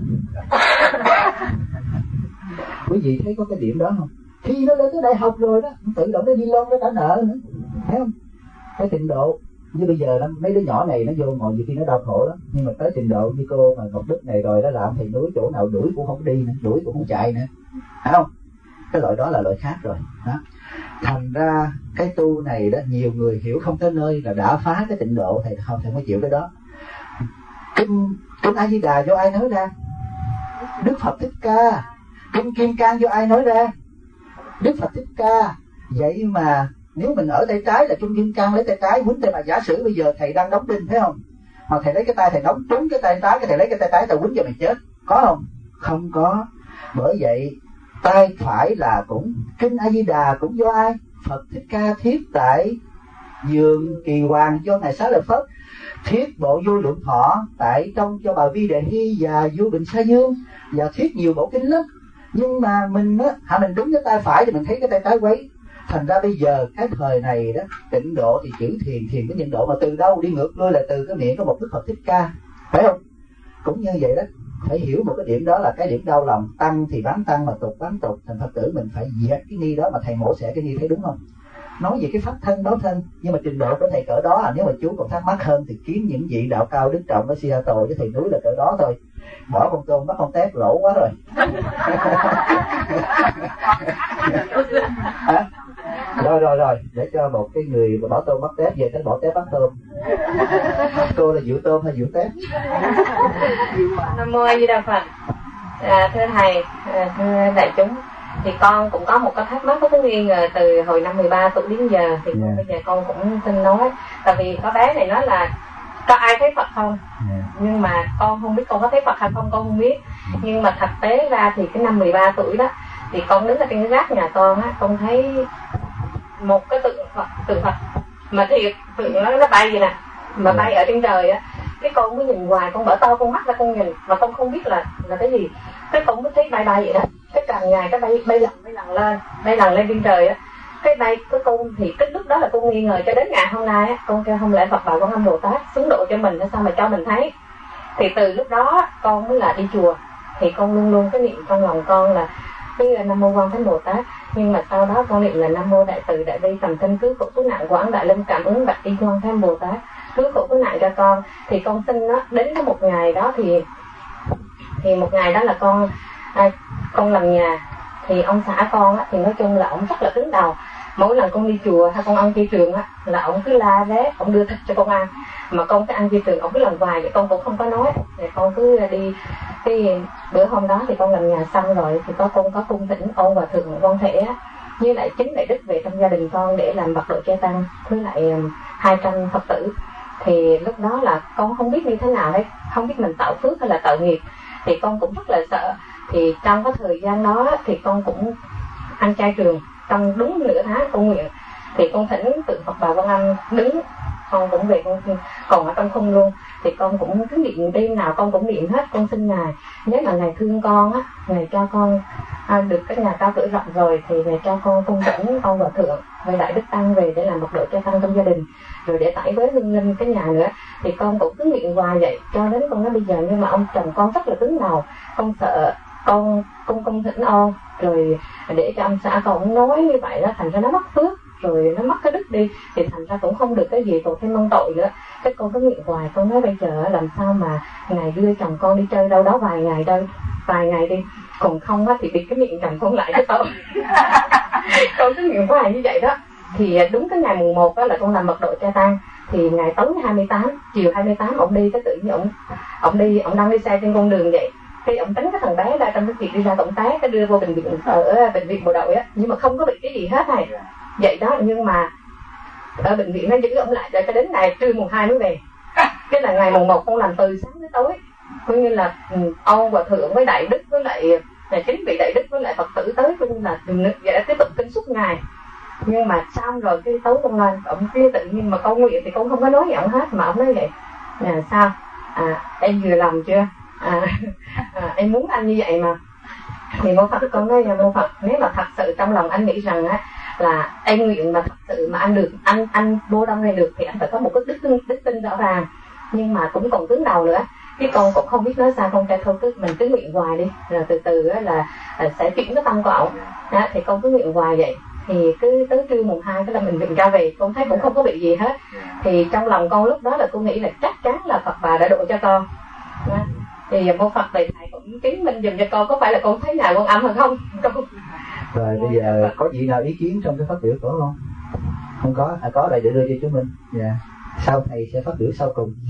Quý vị thấy có cái điểm đó không? Khi nó lên tới đại học rồi đó, tự động nó đi lon nó trả nợ nữa, thấy không? Cái trình độ như bây giờ đó, mấy đứa nhỏ này nó vô ngồi nhiều khi nó đau khổ lắm, nhưng mà tới trình độ như cô mà Ngọc Đức này rồi đó làm thầy núi chỗ nào đuổi cũng không đi nữa, đuổi cũng không chạy nữa, thấy không? Cái loại đó là loại khác rồi đó. Thành ra cái tu này đó nhiều người hiểu không tới nơi là đã phá cái tịnh độ, thầy không thầy mới chịu cái đó. Kinh kinh A Di Đà do ai nói ra? Đức Phật Thích Ca. Kinh Kim Cang do ai nói ra? Đức Phật Thích Ca. Vậy mà nếu mình ở tay trái là Trung Kim Cang lấy tay trái quýnh tay, mà giả sử bây giờ thầy đang đóng đinh thấy không? Mà thầy lấy cái tay thầy đóng trúng cái tay trái, cái thầy lấy cái tay trái thầy quýnh cho mày chết, có không? Không có. Bởi vậy tay phải là cũng kinh A Di Đà cũng do ai? Phật Thích Ca thiết tại Vườn Kỳ Hoàng do ngài Xá Lợi Phất, thiết bộ Vô Lượng Thọ tại trong cho bà Vi Đề Hy và Vô Bình Sa Dương, và thiết nhiều bộ kinh lắm. Nhưng mà mình á, hả mình đúng cái tay phải thì mình thấy cái tay trái quấy. Thành ra bây giờ cái thời này đó, tịnh độ thì chữ thiền, thiền cái nhân độ, mà từ đâu đi ngược lui là từ cái miệng của một Đức Phật Thích Ca, phải không? Cũng như vậy đó, phải hiểu một cái điểm đó là cái điểm đau lòng. Tăng thì bán tăng mà tục bán tục, thành Phật tử mình phải diệt cái nghi đó, mà thầy mổ xẻ cái nghi, thấy đúng không? Nói về cái pháp thân báo thân, nhưng mà trình độ của thầy cỡ đó, à, nếu mà chú còn thắc mắc hơn thì kiếm những vị đạo cao đức trọng ở Seattle với thầy núi là cỡ đó thôi. Bỏ con tôm bắt con tép lỗ quá rồi. À, rồi rồi rồi để cho một cái người bỏ tôm bắt tép về tới bỏ tép bắt tôm. Cô là dụ tôm hay dụ tép? Nam mô A Di Đà Phật. À, thưa thầy, à, thưa đại chúng, thì con cũng có một cái thắc mắc, có cái nghi ngờ từ hồi năm mười ba tuổi đến giờ, thì yeah. bây giờ con cũng xin nói. Tại vì có bé này nói là có ai thấy Phật không, yeah. nhưng mà con không biết con có thấy Phật hay không, con không biết. Nhưng mà thực tế ra thì cái năm mười ba tuổi đó, thì con đứng ở trên cái gác nhà con á, con thấy một cái tượng Phật, tượng Phật mà thiệt, tượng nó nó bay vậy nè, mà bay ở trên trời á. Cái con mới nhìn hoài, con mở to con mắt ra con nhìn, mà con không biết là là cái gì. Cái con mới thấy bay bay vậy đó, cái càng ngày cái bay bay lần bay lần lên, bay lần lên trên trời á. Cái bay cái con thì cái lúc đó là con nghi ngờ cho đến ngày hôm nay á, con kêu không lẽ Phật Bà Quan Âm Bồ Tát xuống độ cho mình, sao mà cho mình thấy. Thì từ lúc đó con mới là đi chùa, thì con luôn luôn cái niệm trong lòng con là cái Nam Mô Quan Thánh Bồ Tát. Nhưng mà sau đó con niệm là Nam Mô Đại Từ Đại Bi Tầm Kinh Cứu Khổ Cứu Nạn Quảng Đại Linh Cảm Ứng Đại Bi Quan Thánh Bồ Tát cứu khổ cứu nạn cho con. Thì con xin nó đến cái một ngày đó, thì thì một ngày đó là con à, con làm nhà, thì ông xã con á, thì nói chung là ông rất là cứng đầu. Mỗi lần con đi chùa hay con ăn chay trường á, là ông cứ la ré, ông đưa thịt cho con ăn, mà con cái ăn chay trường ông cứ làm hoài vậy, con cũng không có nói. Thì con cứ đi. Cái bữa hôm đó thì con làm nhà xong rồi, thì có con có cung thỉnh Ôn Hòa Thượng Quan Thể á, với lại chính đại đức về trong gia đình con để làm bậc độ cha tăng với lại hai trăm Phật tử. Thì lúc đó là con không biết như thế nào đấy, không biết mình tạo phước hay là tạo nghiệp, thì con cũng rất là sợ. Thì trong cái thời gian đó thì con cũng ăn chay trường trong đúng nửa tháng con nguyện. Thì con thỉnh tượng Phật Bà Quan Âm đứng, con cũng về con còn ở trong khung luôn. Thì con cũng cứ niệm, đêm nào con cũng niệm hết. Con xin ngài nếu mà ngài thương con á, ngài cho con à, được cái nhà cao cửa rộng rồi, thì ngài cho con cung thỉnh Ôn Hòa Thượng về đại đức tăng về để làm một độ cha tăng trong gia đình, rồi để tải với hương linh cái nhà nữa. Thì con cũng cứ niệm hoài vậy cho đến con nói bây giờ. Nhưng mà ông chồng con rất là cứng đầu, con sợ con cung cung thỉnh Ôn rồi để cho ông xã con nói như vậy đó, thành ra nó mất phước, rồi nó mất cái đức đi, thì thành ra cũng không được cái gì, còn thêm mong tội nữa. Cái con cứ nguyện hoài, con nói bây giờ làm sao mà ngài đưa chồng con đi chơi đâu đó vài ngày đâu, vài ngày đi, còn không á thì bị cái miệng chồng con lại cái tội. Con cứ nguyện hoài như vậy đó. Thì đúng cái ngày mùng một đó là con làm mật độ cha tăng. Thì ngày tối hai mươi tám, chiều hai mươi tám ông đi, cái tự nhiên ông ông đi, ông đang đi xe trên con đường vậy, khi ông tính cái thằng bé ra trong cái việc đi ra cộng tác, cái đưa vô bệnh viện ở bệnh viện bộ đội á, nhưng mà không có bị cái gì hết này vậy đó. Nhưng mà ở bệnh viện nó giữ ông lại để cho đến ngày trưa mùng hai mới về. Cái là ngày mùng một con làm từ sáng đến tối, coi như là ông hòa thượng với đại đức với lại là chính vị đại đức với lại Phật tử tới, coi như là vậy đã tiếp tục kinh suốt ngày. Nhưng mà xong rồi cái tối con lên ông kia tự nhiên mà câu nguyện thì con không có nói gì ông hết, mà ông nói vậy là sao à, em vừa lòng chưa à, à, em muốn anh như vậy mà. Thì Mô Phật con nói là Mô Phật, nếu mà thật sự trong lòng anh nghĩ rằng á là anh nguyện mà thật sự mà anh được anh anh vô trong này được thì anh phải có một cái đức tin đức tin rõ ràng, nhưng mà cũng còn cứng đầu nữa. Cái con cũng không biết nói sao, con trai thôi cứ mình cứ nguyện hoài đi, rồi từ từ á là, là sẽ chuyển cái tâm của ổng đó, thì con cứ nguyện hoài vậy. Thì cứ tới trưa mùng hai cái là mình viện ra về, con thấy cũng không có bị gì hết. Thì trong lòng con lúc đó là con nghĩ là chắc chắn là Phật bà đã độ cho con đó. Thì Mô Phật thầy thầy cũng chứng minh dùm cho con, có phải là con thấy nào con âm hay không con. Rồi bây giờ có vị nào ý kiến trong cái phát biểu của không? Không có, à có lại để đưa cho chúng mình. Dạ. Sau thầy sẽ phát biểu sau cùng.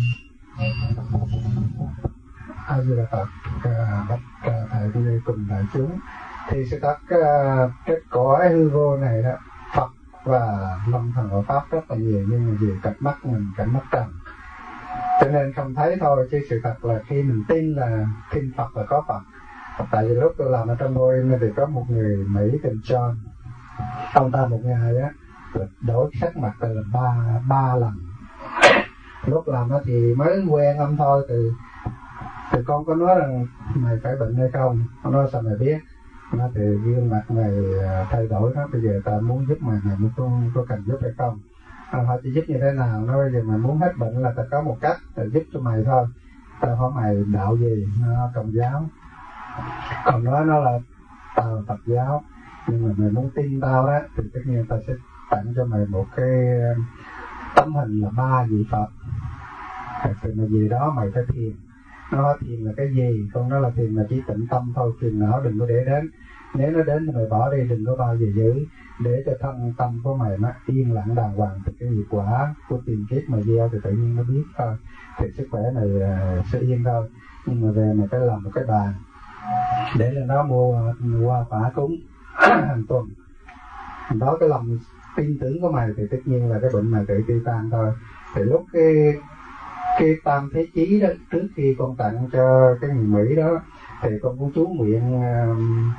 A Di Đà Phật, bạch thầy đi cùng đại chúng. Thì sự thật cái cõi hư vô này đó, Phật và lâm thần và pháp rất là nhiều, nhưng mà vì cặp mắt mình cặp mắt trần, cho nên không thấy thôi. Chứ sự thật là khi mình tin là tin Phật là có Phật. Tại vì lúc tôi làm ở trong ngôi thì có một người Mỹ tên John, ông ta một ngày á đổi sắc mặt là ba ba lần. Lúc làm đó thì mới quen ông thôi, từ thì con có nói rằng mày phải bệnh hay không, ông nói sao mày biết. Nó thì gương mặt mày thay đổi đó, bây giờ ta muốn giúp mày, mày muốn có, có cần giúp hay không? À, họ chỉ giúp như thế nào? Nó bây giờ mày muốn hết bệnh là ta có một cách là giúp cho mày thôi. Ta hỏi mày đạo gì? Nó Công giáo. Còn nói nó là tao Phật giáo, nhưng mà mày muốn tin tao đó thì tất nhiên ta sẽ tặng cho mày một cái tấm hình là ba vị Phật. Thật sự là gì đó mày phải thiền. Nó thiền là cái gì? Con nói là thiền là chỉ tịnh tâm thôi, phiền não đừng có để đến. Nếu nó đến thì mày bỏ đi, đừng có bao giờ giữ, để cho thân tâm của mày nó yên lặng đàng hoàng. Thì cái nghiệp quả của tiền kiếp mà gieo thì tự nhiên nó biết thôi, thì sức khỏe này uh, sẽ yên thôi. Nhưng mà về mày phải làm một cái bàn để cho nó mua qua phả cúng hàng tuần. Đó, cái lòng tin tưởng của mày thì tất nhiên là cái bệnh mày tự tiêu tan thôi. Thì lúc cái cái tam thế chí đó, trước khi con tặng cho cái người Mỹ đó thì con cũng chú nguyện uh,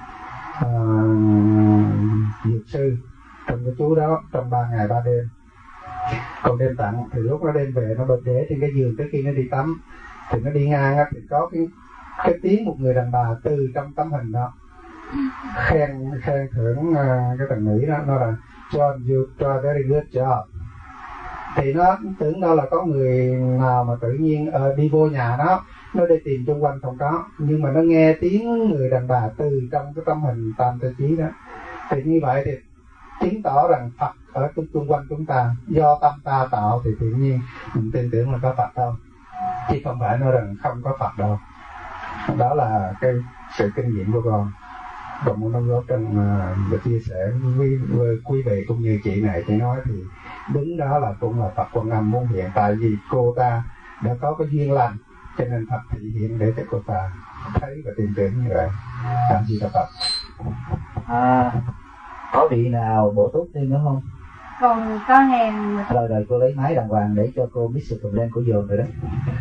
uh, dược sư trong cái chú đó trong ba ngày ba đêm. Con đem tặng thì lúc nó đem về nó bật để trên cái giường, tới khi nó đi tắm thì nó đi ngang á, thì có cái cái tiếng một người đàn bà từ trong tấm hình đó khen khen thưởng uh, cái thằng Mỹ đó, nó là John, you try very good job. Thì nó tưởng đâu là có người nào mà tự nhiên uh, đi vô nhà nó nó đi tìm xung quanh không có, nhưng mà nó nghe tiếng người đàn bà từ trong cái tấm hình tam thế chí đó. Thì như vậy thì chứng tỏ rằng Phật ở xung quanh chúng ta, do tâm ta tạo thì tự nhiên mình tin tưởng là có Phật đâu, chứ không phải nói rằng không có Phật đâu. Đó là cái sự kinh nghiệm của con. Còn muốn đóng góp trong uh, chia sẻ với, với quý vị cũng như chị này, chị nói thì đứng đó là cũng là Phật Quan Âm muốn hiện, tại vì cô ta đã có cái duyên lành cho nên Phật thị hiện để cho cô ta thấy và tin tưởng như vậy. Cảm ơn Phật. À, có vị nào bổ túc thêm nữa không? Còn có nghe rồi rồi cô lấy máy đàng hoàng để cho cô biết sự phần đen của dồn rồi đó.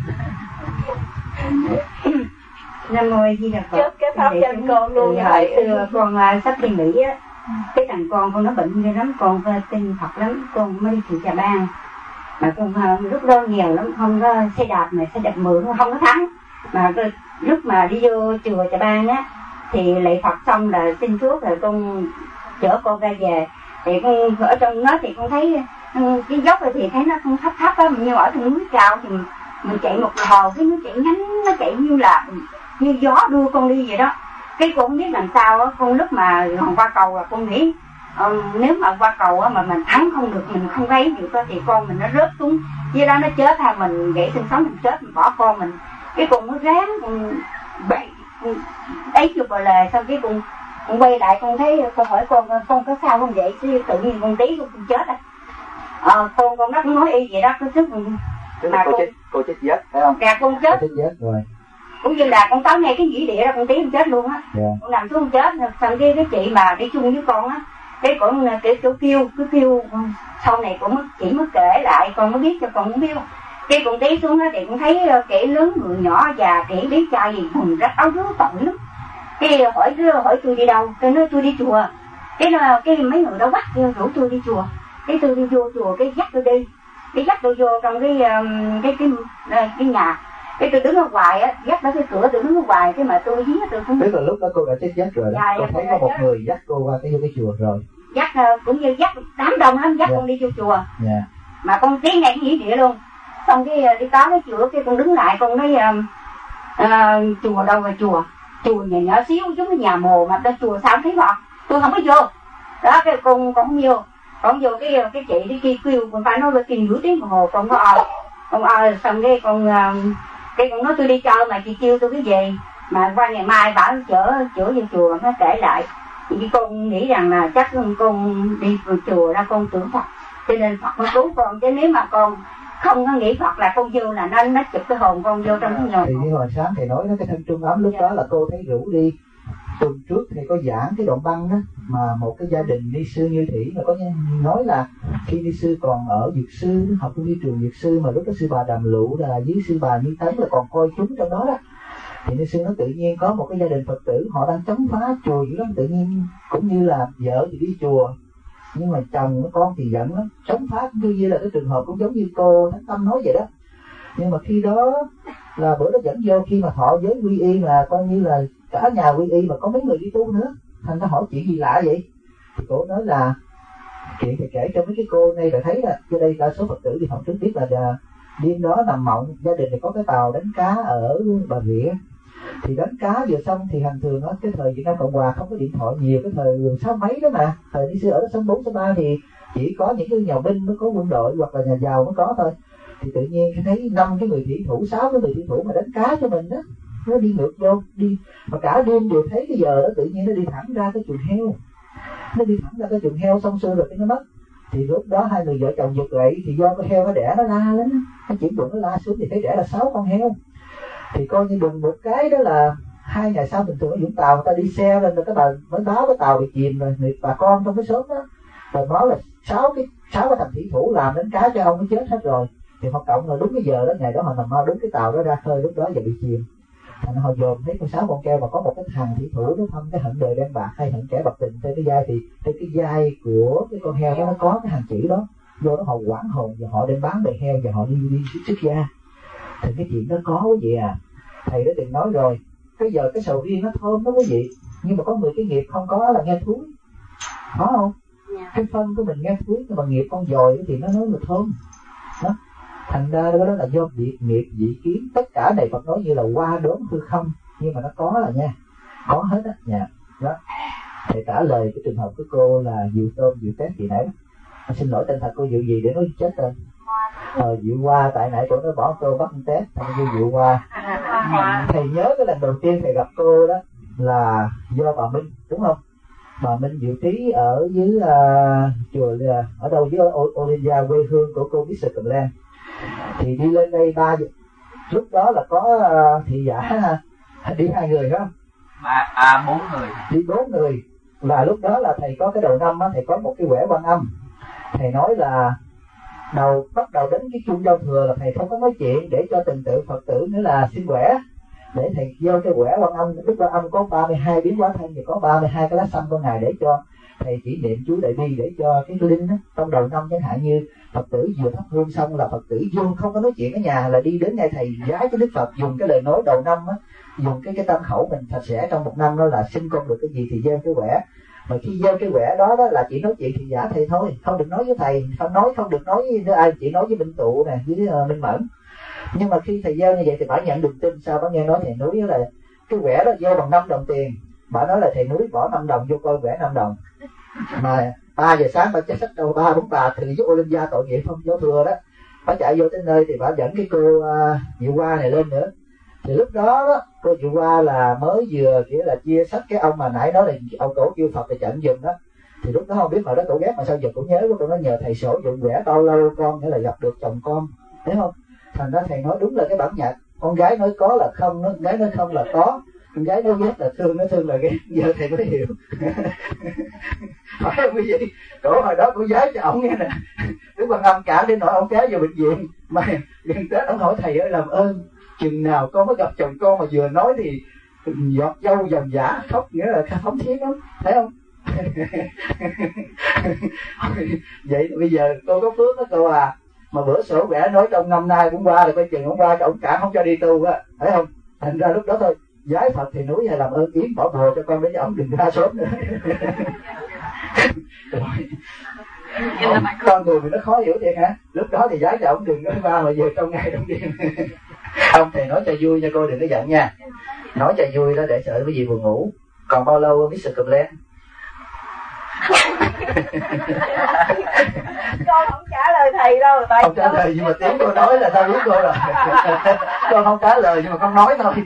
Nam mô A Di Đà Phật. Trước cái pháp cho con luôn như vậy. Xưa con uh, sắp đi Mỹ á, cái thằng con con nó bệnh ghê lắm, con uh, tin Phật lắm, con mới đi chùa Trà Bang. Mà con uh, lúc đó nghèo lắm, không có xe đạp này, xe đạp mượn không có thắng. Mà cái, lúc mà đi vô chùa Trà Bang á thì lạy Phật xong là xin thuốc rồi con chở con ra về. Thì con ở trong nó thì con thấy cái dốc này thì thấy nó không thấp thấp á, nhưng ở trong núi cao thì mình, mình chạy một hồ, cái nó chạy ngắn, nó chạy như là như gió đưa con đi vậy đó. Cái con không biết làm sao á, con lúc mà còn qua cầu là con nghĩ um, nếu mà qua cầu á mà mình thắng không được, mình không thấy được á thì con mình nó rớt xuống dưới đó, nó chết ha, mình gãy xương sống mình chết, mình bỏ con mình. Cái con nó ráng con bậy ấy chụp vào lề, xong cái con con quay lại con thấy con hỏi con con có sao không vậy, chứ tự nhiên con tí con, con chết á. Ờ, con con nó cũng nói y vậy đó, có sức mà cô con, chết cô chết chết phải không? dạ con chết. Cô chết chết rồi. cũng như là con tới ngay cái nghĩa địa đó con tí con chết luôn á. Yeah. Con nằm xuống con chết, xong cái cái chị mà đi chung với con á, cái con cái kiểu kêu cứ kêu sau này cũng chỉ mới kể lại con mới biết cho con cũng biết. Cái con tí xuống đó thì con thấy kẻ lớn người nhỏ già kẻ bé trai gì quần rách áo rứa tội lắm. Cái hỏi hỏi tôi đi đâu, tôi nói tôi đi chùa. Cái cái mấy người đó bắt rủ tôi đi chùa. Cái tôi đi vô chùa, cái dắt tôi đi, cái dắt tôi vô trong cái cái cái cái, cái nhà. Cái tôi đứng ở ngoài á, dắt tới cái cửa tôi đứng ở ngoài, cái mà tôi dí tôi không. Tức là lúc đó cô đã chết dắt rồi đó. Dạ, cô thấy có một người dắt cô qua cái vô cái chùa rồi. Dắt cũng như dắt đám đông lắm, dắt yeah. con đi vô chùa. Yeah. Mà con tiến ngay cái nghĩa địa luôn. Xong cái đi tới cái chùa, cái con đứng lại con nói uh, uh, chùa đâu rồi chùa. Chùa nhỏ nhỏ xíu giống cái nhà mồ mà ta chùa sao không thấy họ. Tôi không có vô. Đó cái con con không vô. Con vô cái cái chị đi kia kêu con phải nói với kinh nửa tiếng đồng hồ con có ờ. Con ờ xong cái con uh, cái con nói tôi đi chơi mà chị kêu tôi cái gì mà qua ngày mai bảo chở chở vô chùa nó kể lại. Thì con nghĩ rằng là chắc con đi vào chùa ra con tưởng Phật, cho nên Phật nó cứu con, chứ nếu mà con không có nghĩ Phật là con vô là nó nó chụp cái hồn con vô trong cái nhồi. Thì như hồi sáng thầy nói đó, cái thân trung ấm lúc đó là cô thấy rủ đi. Tuần trước thầy có giảng cái đoạn băng đó mà một cái gia đình ni sư Như Thủy mà có nói là khi ni sư còn ở Dược Sư học trong trường Dược Sư mà lúc đó sư bà Đàm Lụ là với sư bà Như Tấn là còn coi chúng trong đó đó. Thì ni sư nó tự nhiên có một cái gia đình Phật tử họ đang chống phá chùa dữ lắm, tự nhiên cũng như là vợ thì đi chùa nhưng mà chồng với con thì giận lắm, chống phá cũng như là cái trường hợp cũng giống như cô Thánh Tâm nói vậy đó. Nhưng mà khi đó là bữa đó dẫn vô khi mà thọ giới quy y là coi như là cả nhà quy y mà có mấy người đi tu nữa, thành ra hỏi chuyện gì lạ vậy. Thì cô nói là chuyện thì kể cho mấy cái cô này là thấy là cho đây đa số Phật tử đi học trước biết là đêm đó nằm mộng gia đình này có cái tàu đánh cá ở Bà Rịa. Thì đánh cá vừa xong thì hành thường đó cái thời Việt Nam Cộng Hòa không có điện thoại nhiều, cái thời sáu mấy đó mà thời đi xưa ở đó sáu bốn sáu ba thì chỉ có những cái nhà binh mới có quân đội hoặc là nhà giàu mới có thôi. Thì tự nhiên thấy năm cái người thủy thủ sáu cái người thủy thủ mà đánh cá cho mình đó, nó đi ngược vô đi mà cả đêm vừa thấy cái giờ đó tự nhiên nó đi thẳng ra cái chuồng heo, nó đi thẳng ra cái chuồng heo xong xuôi rồi cái nó mất. Thì lúc đó hai người vợ chồng giật dậy thì do con heo nó đẻ nó la lên, nó chuyển bụng nó la xuống thì thấy đẻ là sáu con heo. Thì coi như đùng một cái đó là hai ngày sau bình thường ở Vũng Tàu người ta đi xe lên rồi các bà mới báo cái tàu bị chìm rồi, người bà con trong cái xóm đó rồi báo là sáu cái sáu cái thằng thủy thủ làm đánh cá cho ông nó chết hết rồi. Thì họ cộng là đúng cái giờ đó ngày đó họ nằm mơ đúng cái tàu đó ra khơi lúc đó giờ bị chìm. Thành họ dồn thấy con sáu con keo mà có một cái thằng thủy thủ nó thâm cái hận đời đen bạc hay hận kẻ bạc tình trên cái vai, thì trên cái vai của cái con heo đó nó có cái hàng chữ đó, vô đó họ quảng hồn và họ đem bán bầy heo và họ đi đi xuất gia. Thì cái chuyện đó có quý vị à, thầy đã từng nói rồi, cái giờ cái sầu riêng nó thơm đó quý vị, nhưng mà có người cái nghiệp không có là nghe thúi, có không? Yeah. Cái phân của mình nghe thúi nhưng mà nghiệp con dồi thì nó nói là thơm đó. Thành ra đó, đó là do việc nghiệp dị kiến, tất cả này Phật nói như là qua đốn hư không, nhưng mà nó có là nha, có hết á nha. Đó thầy trả lời cái trường hợp của cô là Diệu Tôm Diệu Tét gì nãy đó. Xin lỗi tên thật cô Diệu gì để nói chết tên. Ờ, Diệu Hoa, tại nãy cô nói bỏ cô bắt con test thành như Diệu Hoa. Thầy nhớ cái lần đầu tiên thầy gặp cô đó là do bà Minh đúng không? Bà Minh Diệu Trí ở dưới uh, chùa uh, ở đâu dưới Olympia quê hương của cô Bishop Cầm Lan. Thì đi lên đây ba lúc đó là có uh, thị giả đi hai người không? Ba à bốn người. Đi bốn người là lúc đó là thầy có cái đầu năm á, thầy có một cái quẻ Quan Âm. Thầy nói là đầu bắt đầu đến cái chuông giao thừa là thầy không có nói chuyện để cho từng tự Phật tử nữa là xin quẻ, để thầy vô cái quẻ Quan Âm. Đức Quan Âm có ba mươi hai biến hóa thân thì có ba mươi hai cái lá xăm của ngài để cho thầy chỉ niệm chú Đại Bi để cho cái linh đó, trong đầu năm chẳng hạn như Phật tử vừa thắp hương xong là Phật tử vô không có nói chuyện ở nhà là đi đến ngay thầy vái cái Đức Phật dùng cái lời nói đầu năm á, dùng cái cái tâm khẩu mình sạch sẽ trong một năm đó là xin con được cái gì thì gieo cái quẻ. Mà khi gieo cái quẻ đó đó là chỉ nói chuyện thì giả thầy thôi, không được nói với thầy, không nói không được nói với ai, chỉ nói với Minh Tụ nè với uh, Minh Mẫn. Nhưng mà khi thầy gieo như vậy thì bà nhận được tin sao, bà nghe nói thầy núi là cái quẻ đó gieo bằng năm đồng tiền, bà nói là thầy núi bỏ năm đồng vô coi quẻ năm đồng. Mà ba giờ sáng bà chết sách đâu ba bốn bà thì với Olympia tội nghiệp không giáo thừa đó, bà chạy vô tới nơi thì bà dẫn cái cô uh, Diệu Hoa này lên nữa. Thì lúc đó, đó cô Diệu Hoa là mới vừa kiểu là chia sách cái ông mà nãy nói là ông cổ kêu Phật thì chặn giùm đó. Thì lúc đó không biết mà đó cổ ghét mà sao giờ cổ nhớ, cổ nó nhờ thầy sổ dụng quẻ bao lâu con nghĩa là gặp được chồng con, thấy không? Thành ra thầy nói đúng là cái bản nhạc con gái nói có là không, con gái nói không là có, con gái nói ghét là thương, nói thương là ghét. Giờ thầy mới hiểu. Phải không quý vị? Cổ hồi đó cô giáo cho ổng nghe nè, Đức Quan Âm cả đến nỗi ông kéo vào bệnh viện, mà gần Tết ông hỏi thầy ơi làm ơn chừng nào con mới gặp chồng con, mà vừa nói thì giọt dâu dòng dã khóc, nghĩa là thống thiết lắm, thấy không? Vậy bây giờ cô có phước đó cô à, mà bữa sổ vẽ nói trong năm nay cũng qua, là coi chừng hôm qua ông cả không cho đi tu á, thấy không? Thành ra lúc đó thôi, giái Phật thì núi hay làm ơn yến bỏ bùa cho con để cho ông đừng ra sớm nữa. Con người mình nó khó hiểu thiệt hả? Lúc đó thì giái cho ông đừng có qua, mà về trong ngày trong đêm. Không, thầy nói cho vui nha cô, đừng có giận nha. Nói cho vui đó để sợ cái gì buồn ngủ. Còn bao lâu biết sự cầm lên? Con không trả lời thầy đâu. Tại không trả lời nhưng mà tiếng cô nói là tao biết cô rồi. Con không trả lời nhưng mà con nói thôi.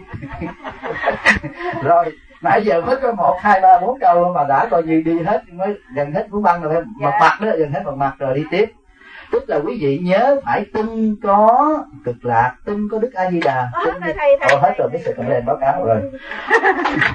Rồi nãy giờ mới có một hai ba bốn câu mà đã coi như đi hết, mới gần hết cuốn băng rồi, mặt dạ. mặt đó gần hết mặt mặt rồi, đi tiếp. Tức là quý vị nhớ phải tin có Cực Lạc, tin có Đức A Di Đà, tin... Hết rồi, thầy, thầy, Ồ, hết rồi, biết sự cầm lên báo cáo rồi.